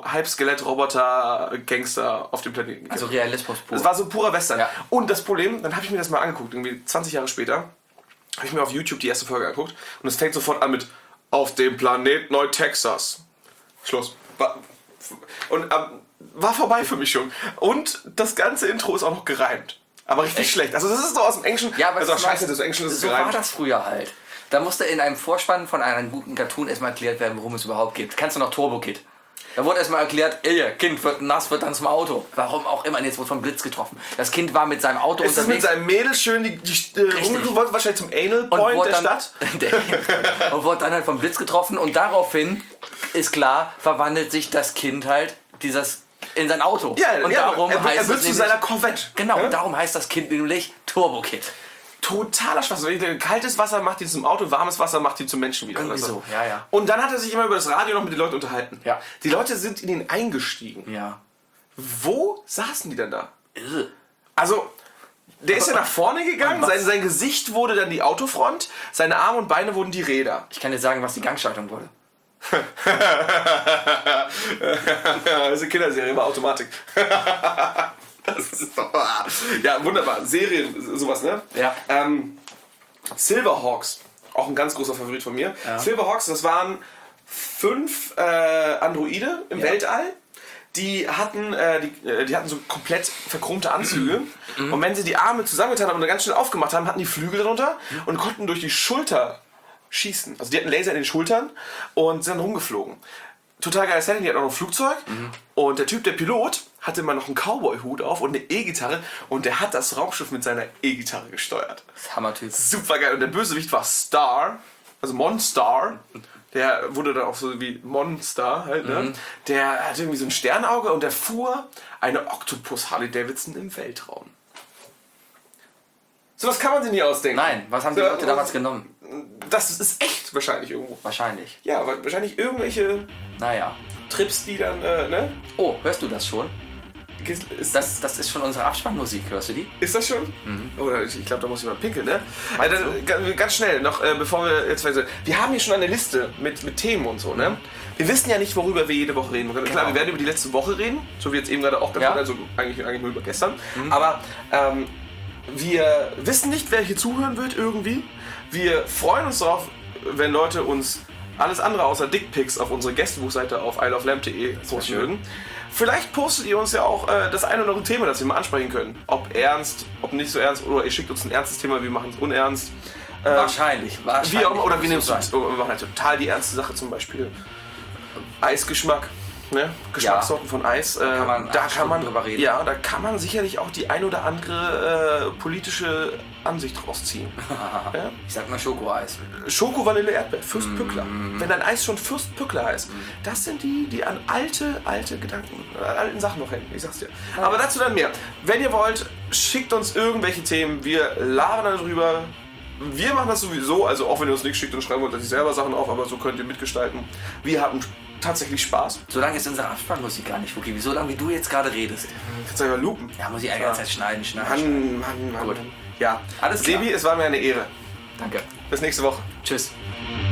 Halbskelett-Roboter-Gangster auf dem Planeten gekämpft. Also Realismus pur. Das war so purer Western. Ja. Und das Problem, dann habe ich mir das mal angeguckt, irgendwie zwanzig Jahre später, habe ich mir auf YouTube die erste Folge angeguckt und es fängt sofort an mit Auf dem Planet Neu-Texas. Schluss. War, und ähm, war vorbei für mich schon. Und das ganze Intro ist auch noch gereimt. Aber richtig Echt? schlecht. Also das ist so aus dem Englischen. Ja, aber also es ist scheiße, mal- das Englischen ist so war gereimt. das früher halt. Da musste in einem Vorspann von einem guten Cartoon erstmal erklärt werden, worum es überhaupt geht. Kennst du noch Turbo Kid? Da wurde erstmal erklärt, ihr Kind wird nass, wird dann zum Auto. Warum auch immer, jetzt wurde vom Blitz getroffen. Das Kind war mit seinem Auto Es ist mit unterwegs. seinem Mädel schön die, die äh, rumgeworfen, wahrscheinlich zum Anal Point wurde der dann, Stadt. der, und wurde dann halt vom Blitz getroffen und daraufhin ist klar, verwandelt sich das Kind halt dieses in sein Auto. Ja, und ja, darum er, heißt er wird es zu nämlich, seiner Corvette. genau, Ja? und darum heißt das Kind nämlich Turbo Kid. Totaler Spaß. Kaltes Wasser macht ihn zum Auto, warmes Wasser macht ihn zum Menschen wieder. Irgendwie Also. so, ja, ja. Und dann hat er sich immer über das Radio noch mit den Leuten unterhalten. Ja. Die Leute sind in ihn eingestiegen. Ja. Wo saßen die denn da? Irre. Also, der ist ja nach vorne gegangen, Und was? sein, sein Gesicht wurde dann die Autofront, seine Arme und Beine wurden die Räder. Ich kann dir sagen, was die Gangschaltung wurde. Das ist eine Kinderserie, war Automatik. Das ist doch... Ja, wunderbar. Serien, sowas, ne? Ja. Ähm, Silverhawks, auch ein ganz großer Favorit von mir. Ja. Silverhawks, das waren fünf äh, Androide im Ja. Weltall. Die hatten, äh, die, äh, die hatten so komplett verchromte Anzüge. Und wenn sie die Arme zusammengetan haben und dann ganz schnell aufgemacht haben, hatten die Flügel darunter und konnten durch die Schulter schießen. Also die hatten Laser in den Schultern und sind dann rumgeflogen. Total geiles Setting, die hatten auch noch ein Flugzeug. Und der Typ, der Pilot, hatte immer noch einen Cowboy-Hut auf und eine E-Gitarre. Und der hat das Raumschiff mit seiner E-Gitarre gesteuert. Das ist Hammertyp. Super geil. Und der Bösewicht war Star, also Monstar. Der wurde dann auch so wie Monster halt, ne? Der hatte irgendwie so ein Sternauge und der fuhr eine Octopus Harley Davidson im Weltraum. Sowas kann man sich nie ausdenken. Nein, was haben die So, Leute damals genommen? Das ist echt wahrscheinlich irgendwo. Wahrscheinlich. Ja, aber wahrscheinlich irgendwelche Naja. Trips, die dann, äh, ne? Oh, hörst du das schon? Ist, Das, das ist schon unsere Abspannmusik, hörst du die? ist das schon? Mhm. Oder ich, ich glaube, da muss ich mal pinkeln, ne? Äh, dann, ga- ganz schnell, noch äh, bevor wir jetzt weiter. Wir haben hier schon eine Liste mit, mit Themen und so, ne? Mhm. Wir wissen ja nicht, worüber wir jede Woche reden. Klar, Genau. wir werden über die letzte Woche reden, so wie jetzt eben gerade auch Ja. gesagt, also eigentlich, eigentlich nur über gestern. Mhm. Aber ähm, wir wissen nicht, wer hier zuhören wird irgendwie. Wir freuen uns darauf, wenn Leute uns alles andere außer Dickpics auf unsere Gästebuchseite auf i love lamp punkt de posten schön. würden. Vielleicht postet ihr uns ja auch äh, das eine oder andere Thema, das wir mal ansprechen können. Ob ernst, ob nicht so ernst, oder ihr schickt uns ein ernstes Thema, wir machen es unernst. Äh, Wahrscheinlich. Wahrscheinlich. Wie auch immer, oder wir nehmen So es sein. wir machen halt total die ernste Sache, zum Beispiel Eisgeschmack. Ne? Geschmackssorten von Eis. Äh, kann man da acht kann man Stunden drüber reden. Ja, da kann man sicherlich auch die ein oder andere äh, politische Ansicht rausziehen. Ja? Ich sag mal Schokoeis. Schoko, Vanille, Erdbeer, Fürst Mm. Pückler. Wenn dein Eis schon Fürst Pückler heißt, das sind die, die an alte, alte Gedanken, an alten Sachen noch hängen. Ich sag's dir. Aber dazu dann mehr. Wenn ihr wollt, schickt uns irgendwelche Themen. Wir labern darüber. Wir machen das sowieso, also auch wenn ihr uns nichts schickt, dann schreiben wir uns natürlich selber Sachen auf, aber so könnt ihr mitgestalten. Wir hatten tatsächlich Spaß. So lange ist unsere Abspannmusik gar nicht, Fuki. So lange wie du jetzt gerade redest. Kannst du mal lupen. Ja, muss ich die ganze Zeit schneiden, schneiden, schneiden. Mann, Mann, Mann. Gut. Ja, Alles klar. Sebi, es war mir eine Ehre. Danke. Bis nächste Woche. Tschüss.